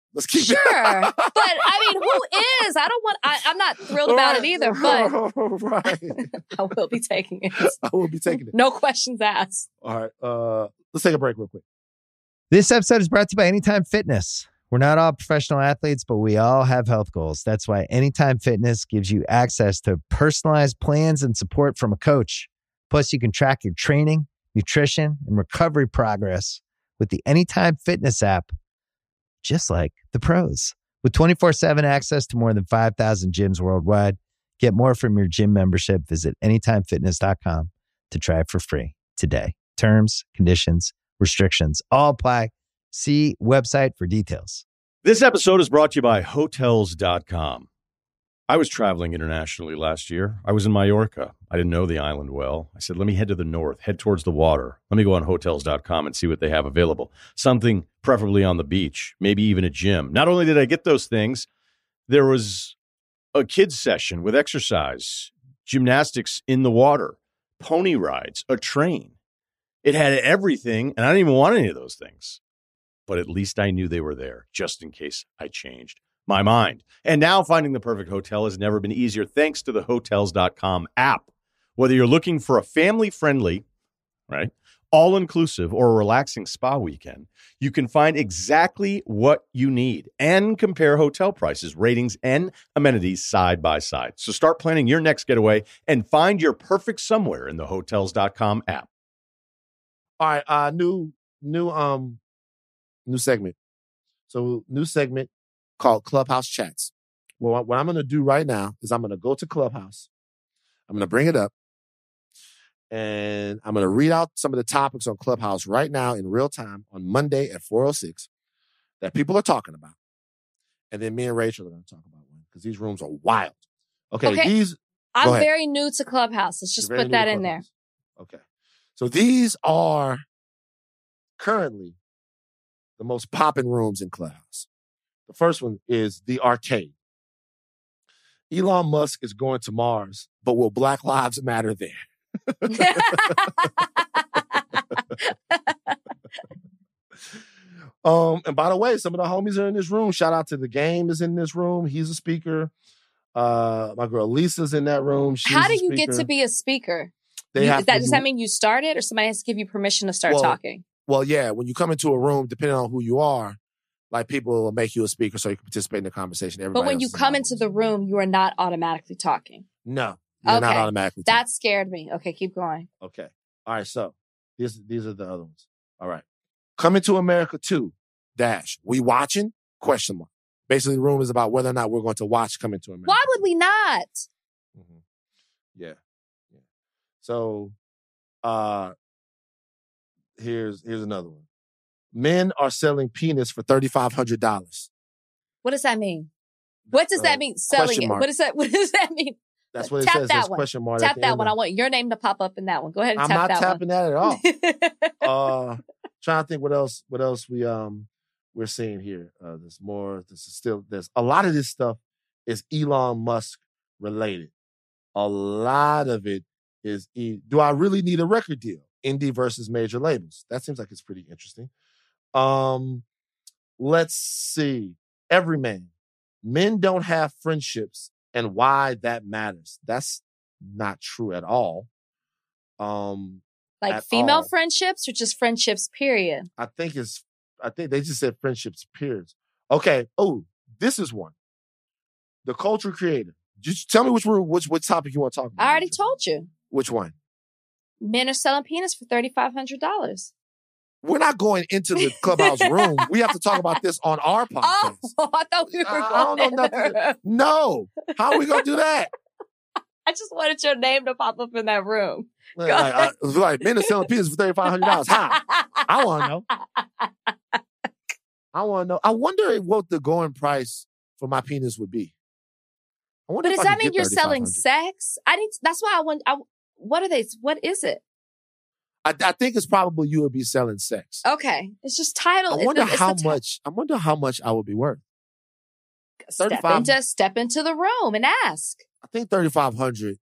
Let's keep
Sure.
it.
But I mean, who is? I don't want, I, I'm not thrilled about
Right.
it either, but
right.
I will be taking it.
I will be taking it.
No questions asked.
All right. Uh, let's take a break real quick.
This episode is brought to you by Anytime Fitness. We're not all professional athletes, but we all have health goals. That's why Anytime Fitness gives you access to personalized plans and support from a coach. Plus, you can track your training, nutrition, and recovery progress with the Anytime Fitness app, just like the pros. With twenty-four seven access to more than five thousand gyms worldwide, get more from your gym membership. Visit anytime fitness dot com to try it for free today. Terms, conditions, restrictions all apply. See website for details.
This episode is brought to you by Hotels dot com. I was traveling internationally last year. I was in Mallorca. I didn't know the island well. I said, let me head to the north, head towards the water. Let me go on Hotels dot com and see what they have available. Something preferably on the beach, maybe even a gym. Not only did I get those things, there was a kids session with exercise, gymnastics in the water, pony rides, a train. It had everything, and I didn't even want any of those things. But at least I knew they were there, just in case I changed my mind. And now finding the perfect hotel has never been easier thanks to the Hotels dot com app. Whether you're looking for a family-friendly, right, all-inclusive or a relaxing spa weekend, you can find exactly what you need and compare hotel prices, ratings, and amenities side by side. So start planning your next getaway and find your perfect somewhere in the Hotels dot com app.
All right. Uh, new, new, um, new segment. So new segment called Clubhouse Chats. Well, what I'm going to do right now is I'm going to go to Clubhouse. I'm going to bring it up. And I'm going to read out some of the topics on Clubhouse right now in real time on Monday at four oh six that people are talking about. And then me and Rachel are going to talk about one because these rooms are wild. Okay,
Okay.
these...
I'm
ahead.
very new to Clubhouse. Let's just
You're very
put
new to
that in there.
Clubhouse. Okay. So these are currently the most popping rooms in Clubhouse. The first one is the arcade. Elon Musk is going to Mars, but will Black Lives Matter there? um, and by the way, some of the homies are in this room. Shout out to The Game is in this room. He's a speaker. Uh, my girl Lisa's in that room. She's
How do
a
you get
speaker.
to be a speaker?
They
You-
have
is that,
to
does
do-
that mean you started or somebody has to give you permission to start
Well,
talking?
Well, yeah, when you come into a room, depending on who you are, like people will make you a speaker so you can participate in the conversation. Everybody
But when
else
you
is
come
not.
into the room, you are not automatically talking.
No, you're not
Okay.
automatically.
That scared me. Okay, keep going.
Okay. All right. So these these are the other ones. All right. Coming to America two dash. We watching? Question mark. Basically, the room is about whether or not we're going to watch Coming to America.
Why would we not?
Mhm. Yeah. Yeah. So, uh, here's here's another one. Men are selling penis for thirty five hundred dollars.
What does that mean? What does
Uh,
that mean? Selling
question
it.
mark.
What does that? What does that mean?
That's what it
Tap
says.
that
There's
one.
question mark. at
Tap
the
that
end
one.
of-
I want your name to pop up in that one. Go ahead and
I'm
tap
not
that
tapping that at all.
one.
uh, trying to think what else. What else we um we're seeing here. Uh, there's more. This is still. There's a lot of this stuff is Elon Musk related. A lot of it is. E- Do I really need a record deal? Indie versus major labels. That seems like it's pretty interesting. Um, let's see. Everyman. Men don't have friendships and why that matters. That's not true at all. Um,
Like
at
female
all.
friendships or just friendships, period?
I think it's, I think they just said friendships, peers. Okay. Oh, this is one. The culture creator. Just tell me which room, which, which topic you want to talk about.
I already told you.
Which one?
Men are selling penis for thirty-five hundred dollars.
We're not going into the Clubhouse room. We have to talk about this on our podcast.
Oh, I thought we were
I- I
going
don't know
there.
nothing. No. How are we going to do that?
I just wanted your name to pop up in that room.
Like, uh, like men are selling pieces for thirty-five hundred dollars. How? I want to know. I want to know. I wonder what the going price for my penis would be. I wonder
But
if
does
I
that
could
mean
get
you're selling
thirty-five hundred.
sex? I need. That's why I want. I, what are they? What is it?
I, I think it's probably you would be selling sex.
Okay, it's just title.
I wonder
it's, it's
how
the ti-
much. I wonder how much I would be worth.
Step
thirty-five
into step into the room and ask.
I think thirty-five hundred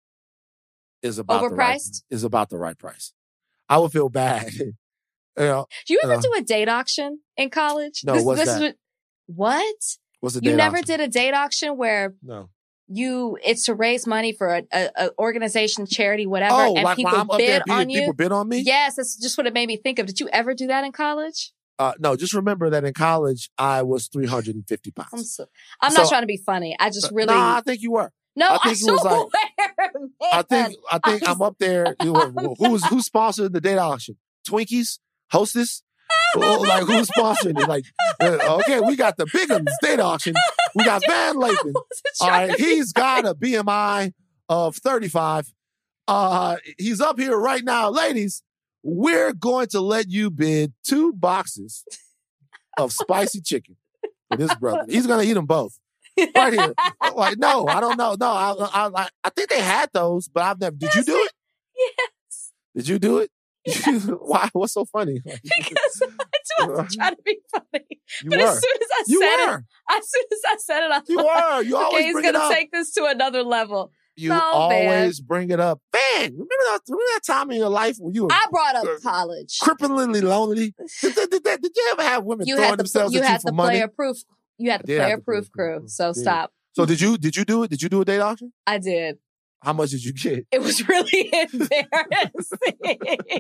is about the right,
Overpriced?
is about the right price. I would feel bad. you know,
Do you ever
Uh,
do a date auction in college?
No,
this,
what's
this
that?
Is what, What?
What's the
You
date
never
auction?
did a date auction where
No.
you it's to raise money for a, a, a organization, charity, whatever,
Oh,
and
like
people
when I'm up
bid
there, people,
on you?
people bid on me?
Yes, that's just what it made me think of. Did you ever do that in college?
Uh, no, just remember that in college, I was three hundred fifty pounds.
I'm, so, I'm
So-
not trying to be funny. I just really
Nah, I think you were.
no.
I
I,
think it was
swear,
like-
man.
I think I think I'm up there. You know, who's who sponsored the date auction? Twinkies, Hostess. Oh, like who's sponsoring it? Like, uh, okay, we got the big ones, date auction. We got Van Lathan.
wasn't
All
trying
right,
to be
he's got a B M I of thirty-five. Uh, he's up here right now, ladies. We're going to let you bid two boxes of spicy chicken for this brother. He's gonna eat them both. Right here. Like, no, I don't know. No, I, I, I think they had those, but I've never. Did you do it?
Yes,
Did you do it? Why? What's so funny? Like,
because I wasn't trying to be funny.
you
But
were.
as soon as I
You
said
were.
it, as soon as I said it, I
You
thought,
were. You always
okay, he's
bring it
gonna
up.
take this to another level.
You
No,
always bring it up. Man, remember that, remember that time in your life when you were
I brought up
Uh,
college.
cripplingly lonely? Did, did, did, did, did you ever have women
You
throwing
had the
themselves
you
at
had
you for
the
money?
player proof. You had
I
the
did have
player
the player
proof crew.
proof.
So
Yeah.
stop.
So did you did you do it? Did you do a date auction?
I did.
How much did you get?
It was really embarrassing.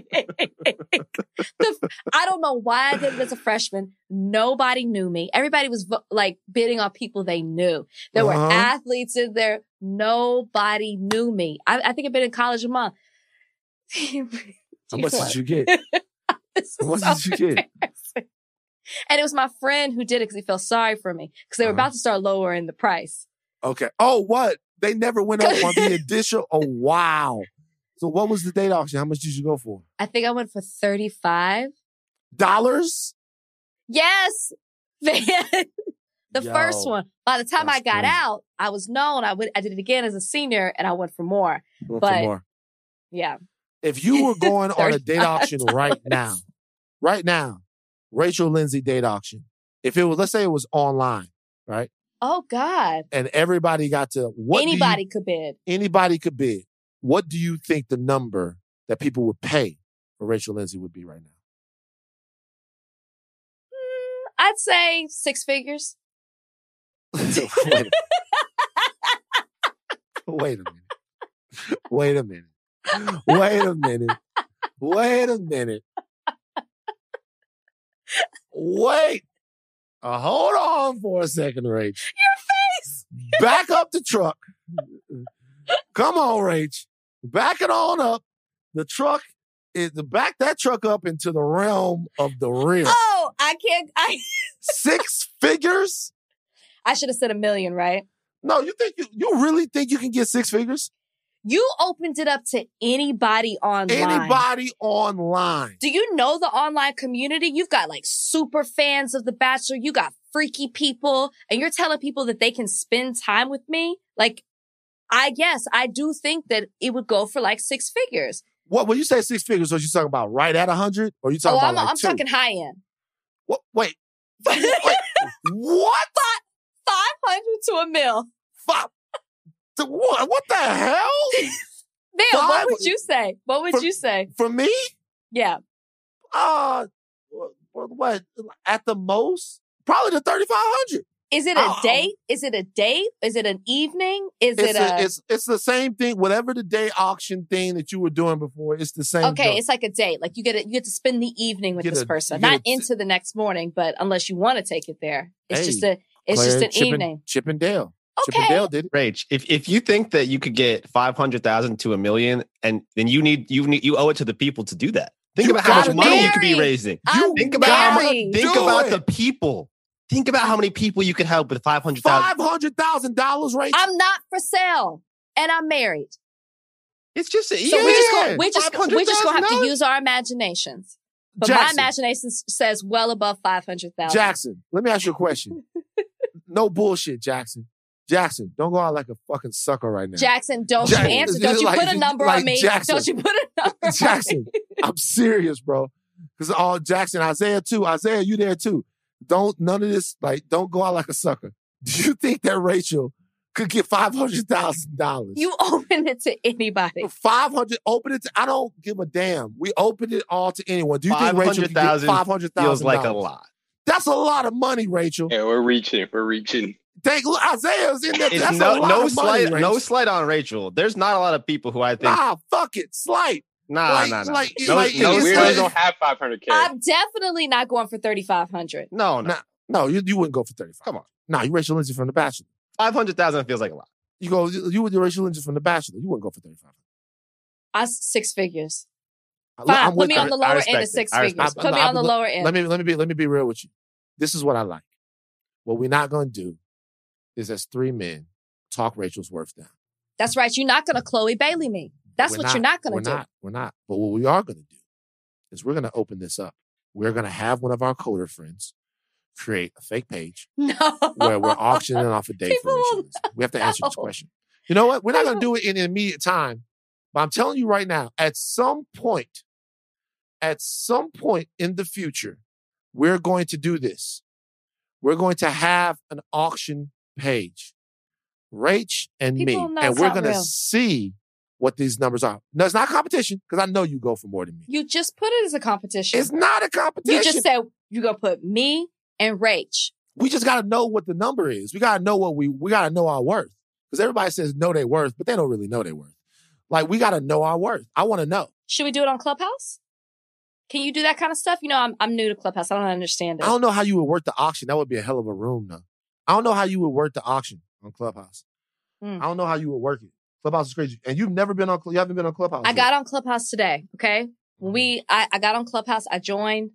The- I don't know why I did it as a freshman. Nobody knew me. Everybody was vo- like bidding on people they knew. There
Uh-huh.
were athletes in there. Nobody knew me. I, I think I've been in college a month.
How much did you get?
This
How
is
much
so
did you get?
embarrassing. And it was my friend who did it because he felt sorry for me because they were
Uh-huh.
about to start lowering the price.
Okay. Oh, what? They never went up on the additional. Oh, wow. So what was the date auction? How much did you go for?
I think I went for thirty-five.
Dollars?
Yes. the
Yo,
first one. By the time I
that's
got
crazy.
out, I was known. I went, I did it again as a senior and I went for more.
Go for
But-
more.
Yeah.
If you were going on a date
thirty-five
auction right now, right now, Rachel Lindsay date auction, if it was, let's say it was online, right?
Oh God.
And everybody got to, what do you-
Anybody could bid.
anybody could bid. What do you think the number that people would pay for Rachel Lindsay would be right now?
I'd say six figures.
Wait, a, wait a minute. Wait a minute. Wait a minute. Wait a minute. Wait. Uh, hold on for a second, Rach.
Your face.
Back up the truck. Come on, Rach. Back it on up. The truck is to back that truck up into the realm of the real.
Oh, I can't. I
Six figures?
I should have said a million, right?
No, you think you, you really think you can get six figures?
You opened it up to anybody online.
Anybody online.
Do you know the online community? You've got like super fans of The Bachelor. You got freaky people, and you're telling people that they can spend time with me. Like, I guess I do think that it would go for like six figures.
What when you say six figures, what you talking about? Right at a hundred, or you talking
Oh,
about
I'm,
like
I'm
two?
talking high end.
What? Wait, wait, what?
five hundred to a mil.
Five? To what? What the hell?
Man,
Five-
what would you say? What would
For-
you say?
For me?
Yeah.
Uh, what, what? At the most, probably the thirty-five hundred.
Is it a
Oh.
date? Is it a date? Is it an evening? Is
It's,
it
a,
a,
it's it's the same thing. Whatever the day auction thing that you were doing before, it's the same.
okay?
joke.
It's like a date. Like you get to, you get to spend the evening with
Get
this
a-
person,
you get
not
a-
into the next morning, but unless you want to take it there, it's
Hey,
just a it's
Claire,
just an
Chip and-
evening.
Chip and Dale. Chip
Okay.
and Dale did it.
Rach, if if you think that you could get five hundred thousand to a million, and then you need you need you owe it to the people to do that. Think
You
about how much
gotta
money
do
you could be
it.
raising.
I'm
Think about how much.
married.
Think
Do
about
it.
the people. Think about how many people you could help with five hundred thousand.
Five hundred thousand dollars, right?
I'm not for sale, and I'm married.
It's just a,
So we just
Yeah.
go, we just we just gonna have to
$500,000?
use our imaginations. But
Jackson.
my imagination s- says well above five hundred thousand.
Jackson, let me ask you a question. No bullshit, Jackson. Jackson, don't go out like a fucking sucker right now.
Jackson, don't
Jack-
you answer? Don't you
like-
put a number
like
on me?
Jackson.
Don't you put a number on
Jackson,
me?
I'm serious, bro. Because all Jackson, Isaiah too. Isaiah, you there too. Don't none of this, like, don't go out like a sucker. Do you think that Rachel could get five hundred thousand dollars?
You open it to anybody.
Five hundred. Open it. To, I don't give a damn. We opened it all to anyone. Do you think Rachel could get
five hundred thousand
five hundred thousand?
feels like a lot.
That's a lot of money, Rachel.
Yeah, we're reaching. We're reaching.
Take Isaiah's in there.
It's
That's
no,
a lot
no
of
slight,
money,
no
Rachel.
slight on Rachel. There's not a lot of people who I think.
Nah, fuck it, slight.
Nah,
like,
nah, nah.
Like,
no,
like,
no,
it's
We
like-
don't have five hundred K.
I'm definitely not going for thirty-five hundred.
no, no.
Nah, no, you, you wouldn't go for thirty-five.
Come on.
Nah, you Rachel Lindsay from The Bachelor.
Five hundred thousand feels like a lot.
You go, you, you with your Rachel Lindsay from The Bachelor. You wouldn't go for thirty-five.
I six figures.
I-
Fine,
I'm
put
with
me
you.
on the
I
lower
respect
end of
it.
six
I
figures.
respect
Put me
I-
on the
let-
lower end.
Let me let me be let me be real with you. This is what I like. What we're not going to do is, as three men, talk Rachel's worth down.
That's right. You're not going to Chloe Bailey me. That's
We're
what you're not going
We're
to do.
not. We're not. But what we are going to do is we're going to open this up. We're going to have one of our coder friends create a fake page
No.
where we're auctioning off a date
People
for Rachel
will
Lindsay. We have to answer this
know.
question. You know what? We're not going to do it in an immediate time. But I'm telling you right now, at some point, at some point in the future, we're going to do this. We're going to have an auction page. Rach and
People
me.
know
And
it's
we're
not
going to
real.
see what these numbers are. No, it's not competition because I know you go for more than me.
You just put it as a competition.
It's not a competition.
You just said you're going to put me and Rach.
We just got to know what the number is. We got to know what we, we got to know our worth. Because everybody says know their worth, but they don't really know their worth. Like, we got to know our worth. I want to know.
Should we do it on Clubhouse? Can you do that kind of stuff? You know, I'm I'm new to Clubhouse. I don't understand it.
I don't know how you would work the auction. That would be a hell of a room, though. I don't know how you would work the auction on Clubhouse.
Mm.
I don't know how you would work it. Clubhouse is crazy. And you've never been on, you haven't been on Clubhouse.
I
yet.
got on Clubhouse today. Okay. When we, I, I got on Clubhouse, I joined,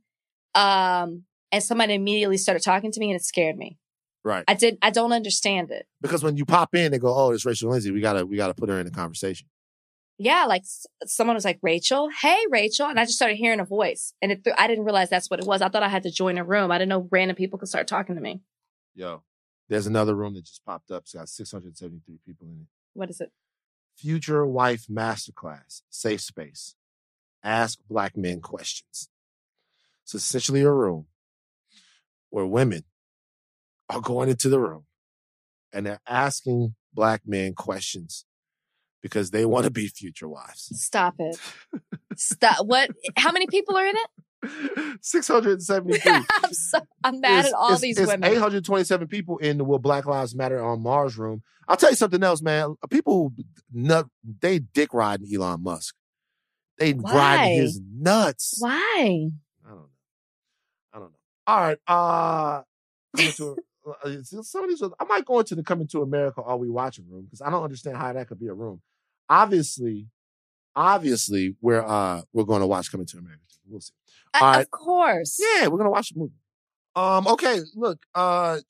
um, and somebody immediately started talking to me and it scared me.
Right.
I did, I don't understand it.
Because when you pop in, they go, oh, it's Rachel Lindsay. We got to, we got to put her in the conversation.
Yeah. Like s- someone was like, Rachel, hey, Rachel. And I just started hearing a voice and it, th- I didn't realize that's what it was. I thought I had to join a room. I didn't know random people could start talking to me.
Yo, there's another room that just popped up. It's got six hundred seventy-three people in it.
What is it?
Future Wife Masterclass, Safe Space. Ask Black men questions. It's essentially a room where women are going into the room and they're asking Black men questions because they want to be future wives.
Stop it. Stop. What? How many people are in it?
six hundred seventy-three.
I'm so, I'm mad
It's-
at all
it's-
these
it's
women.
eight hundred twenty-seven people in the Will Black Lives Matter on Mars room. I'll tell you something else, man. People, nut, they dick riding Elon Musk. They
Why?
riding his nuts.
Why?
I don't know. I don't know. All right. Uh, coming to, uh, some of these, I might go into the Coming to America Are We Watching room because I don't understand how that could be a room. Obviously, obviously, we're uh we're going to watch Coming to America. We'll see.
Uh,
All right.
Of course.
Yeah, we're gonna watch the movie. Um, okay, look, uh,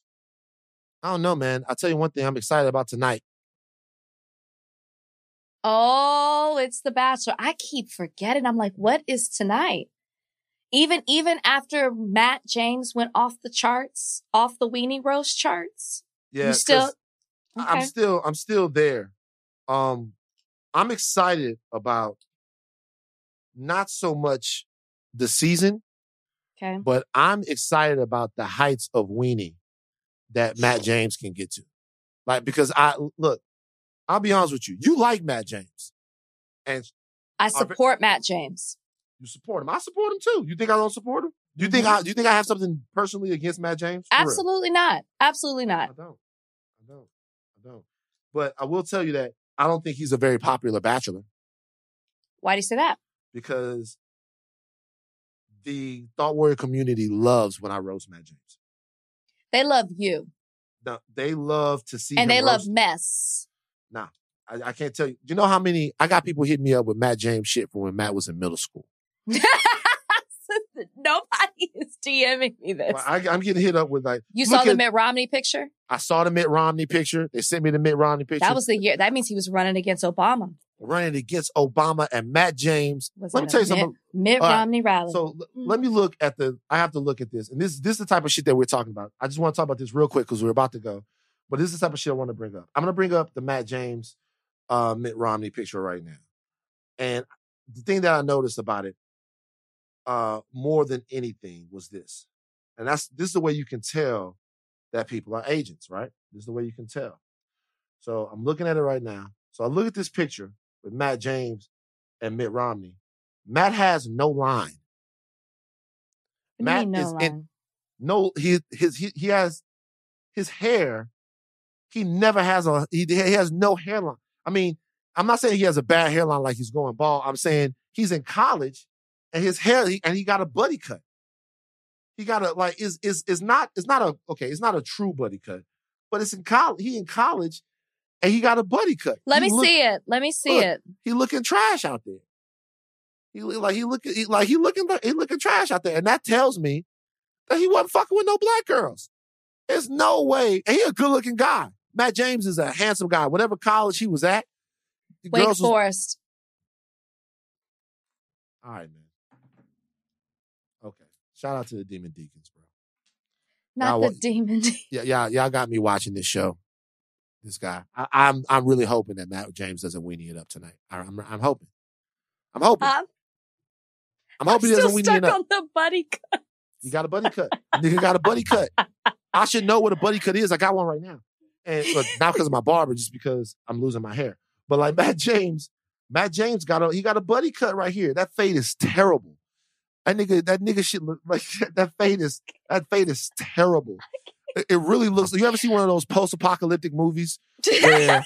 I don't know, man. I'll tell you one thing I'm excited about tonight.
Oh, it's The Bachelor. I keep forgetting. I'm like, what is tonight? Even even after Matt James went off the charts, off the Weenie Roast charts.
Yeah,
You still
'cause I'm
okay.
still I'm still there. Um, I'm excited about not so much the season,
Okay.
but I'm excited about the heights of Weenie that Matt James can get to. Like, because I look, I'll be honest with you. You like Matt James, and
I support Matt James.
you support him. I support him too. You think I don't support him? Do you think I? Do you think I have something personally against Matt James? For real.
Absolutely not. Absolutely not.
I don't. I don't. I don't. But I will tell you that I don't think he's a very popular bachelor
Why do you say that?
because the Thought Warrior community loves when I roast Matt James.
They love you.
No, they love to see
And
him
they love
roast.
mess.
Nah, I, I can't tell you. You know how many? I got people hitting me up with Matt James shit from when Matt was in middle school.
Nobody is DMing me this.
I, I'm getting hit up with like
You
look
saw the
at-
Mitt Romney picture?
I saw the Mitt Romney picture. They sent me the Mitt Romney picture.
That was the year. That means he was running against Obama.
running against Obama and Matt James.
Was
Let
it
me
a
tell you
Mitt,
something.
Mitt
All right.
Romney rally.
So l- let me look at the, I have to look at this. And this, this is the type of shit that we're talking about. I just want to talk about this real quick because we're about to go. But this is the type of shit I want to bring up. I'm going to bring up the Matt James, uh, Mitt Romney picture right now. And the thing that I noticed about it, uh, more than anything was this. And that's, this is the way you can tell that people are agents, right? This is the way you can tell. So I'm looking at it right now. So I look at this picture with Matt James and Mitt Romney. Matt has no line.
What do you
Matt
mean no
is
line?
in no, he his he, he has his hair. He never has a he, he has no hairline. I mean, I'm not saying he has a bad hairline like he's going bald. I'm saying he's in college and his hair he, and he got a buddy cut. He got a like is is is not it's not a okay it's not a true buddy cut, but it's in college. He in college and he got a buddy cut.
Let
he
me
look,
see it. Let me see
look,
it.
He looking trash out there. He like he looking he, like he looking he looking trash out there, and that tells me that he wasn't fucking with no black girls. There's no way. And he a good looking guy. Matt James is a handsome guy. Whatever college he was at,
Wake
girls
Forest.
Was, all right, man. Okay. Shout out to the Demon Deacons, bro.
Not
y'all,
the Demon Deacons.
Yeah, yeah, y'all got me watching this show. This guy, I, I'm, I'm really hoping that Matt James doesn't weenie it up tonight. I, I'm, I'm hoping. I'm hoping.
Um,
I'm hoping he doesn't weenie it up.
on the buddy cut.
You got a buddy cut. Nigga got a buddy cut. I should know what a buddy cut is. I got one right now. And look, not because of my barber, just because I'm losing my hair. But like Matt James, Matt James got a he got a buddy cut right here. That fade is terrible. That nigga, that nigga shit look like that fade is that fade is terrible. It, it really looks. You ever see one of those post-apocalyptic movies where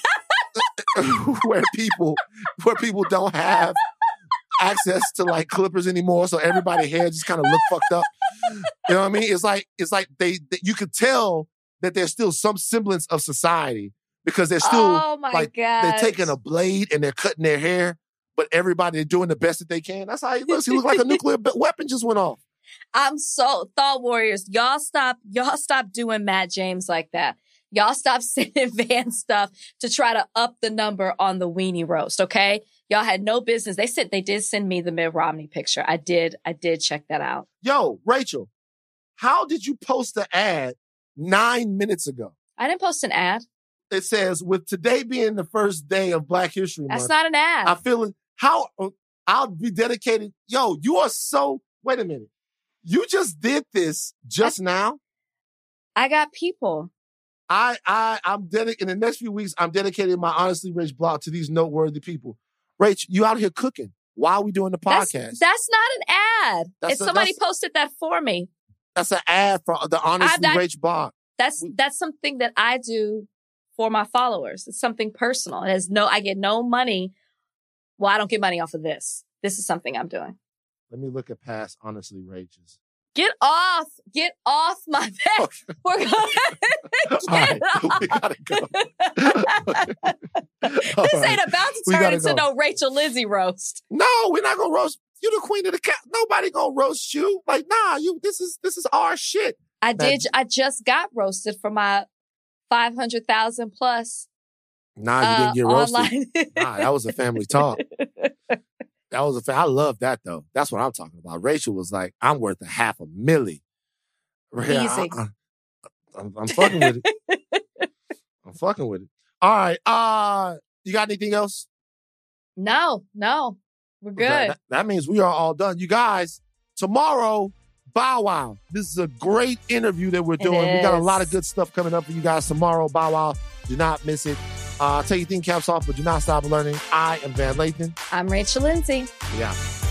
where people where people don't have access to like clippers anymore, so everybody's hair just kind of look fucked up. You know what I mean? It's like it's like they, they you could tell that there's still some semblance of society because they're still
oh my
like
gosh.
they're taking a blade and they're cutting their hair, but everybody they're doing the best that they can. That's how he looks. He looks like a nuclear weapon just went off.
I'm so Thought Warriors. Y'all stop. Y'all stop doing Matt James like that. Y'all stop sending Van stuff to try to up the number on the weenie roast. Okay, y'all had no business. They said they did send me the Mitt Romney picture. I did. I did check that out.
Yo, Rachel, how did you post the ad nine minutes ago?
I didn't post an ad.
It says, with today being the first day of Black History Month.
That's not an ad.
I feel it. How I'll be dedicated. Yo, you are so. Wait a minute. You just did this just I, now.
I got people.
I, I, I'm dedicated, in the next few weeks, I'm dedicating my Honestly Rach blog to these noteworthy people. Rach, you out here cooking. Why are we doing the podcast?
That's, that's not an ad.
That's
if
a,
somebody posted that for me.
That's an ad for the Honestly
I, that,
Rach blog.
That's, that's something that I do for my followers. It's something personal. It has no, I get no money. Well, I don't get money off of this. This is something I'm doing.
Let me look at past Honestly Rage's.
Get off. Get off my back. Okay. We're going to
right, we gotta go.
This
right.
ain't about to turn into go. no Rachel Lizzie roast.
No, we're not gonna roast. You the queen of the cat. Nobody gonna roast you. Like, nah, you this is this is our shit.
I
that,
did I just got roasted for my five hundred thousand plus.
Nah, you
uh,
didn't get roasted.
Online.
Nah, that was a family talk. That was a fa- I love that though. That's what I'm talking about. Rachel was like, I'm worth a half a milli.
Easy.
I, I, I'm, I'm fucking with it. I'm fucking with it. All right. Uh, you got anything else?
No, no. We're good.
Okay, that, that means we are all done. You guys, tomorrow, Bow Wow. This is a great interview that we're doing. We got a lot of good stuff coming up for you guys tomorrow. Bow Wow. Do not miss it. Uh, take your thinking caps off, but do not stop learning. I am Van Lathan.
I'm Rachel Lindsay.
Yeah.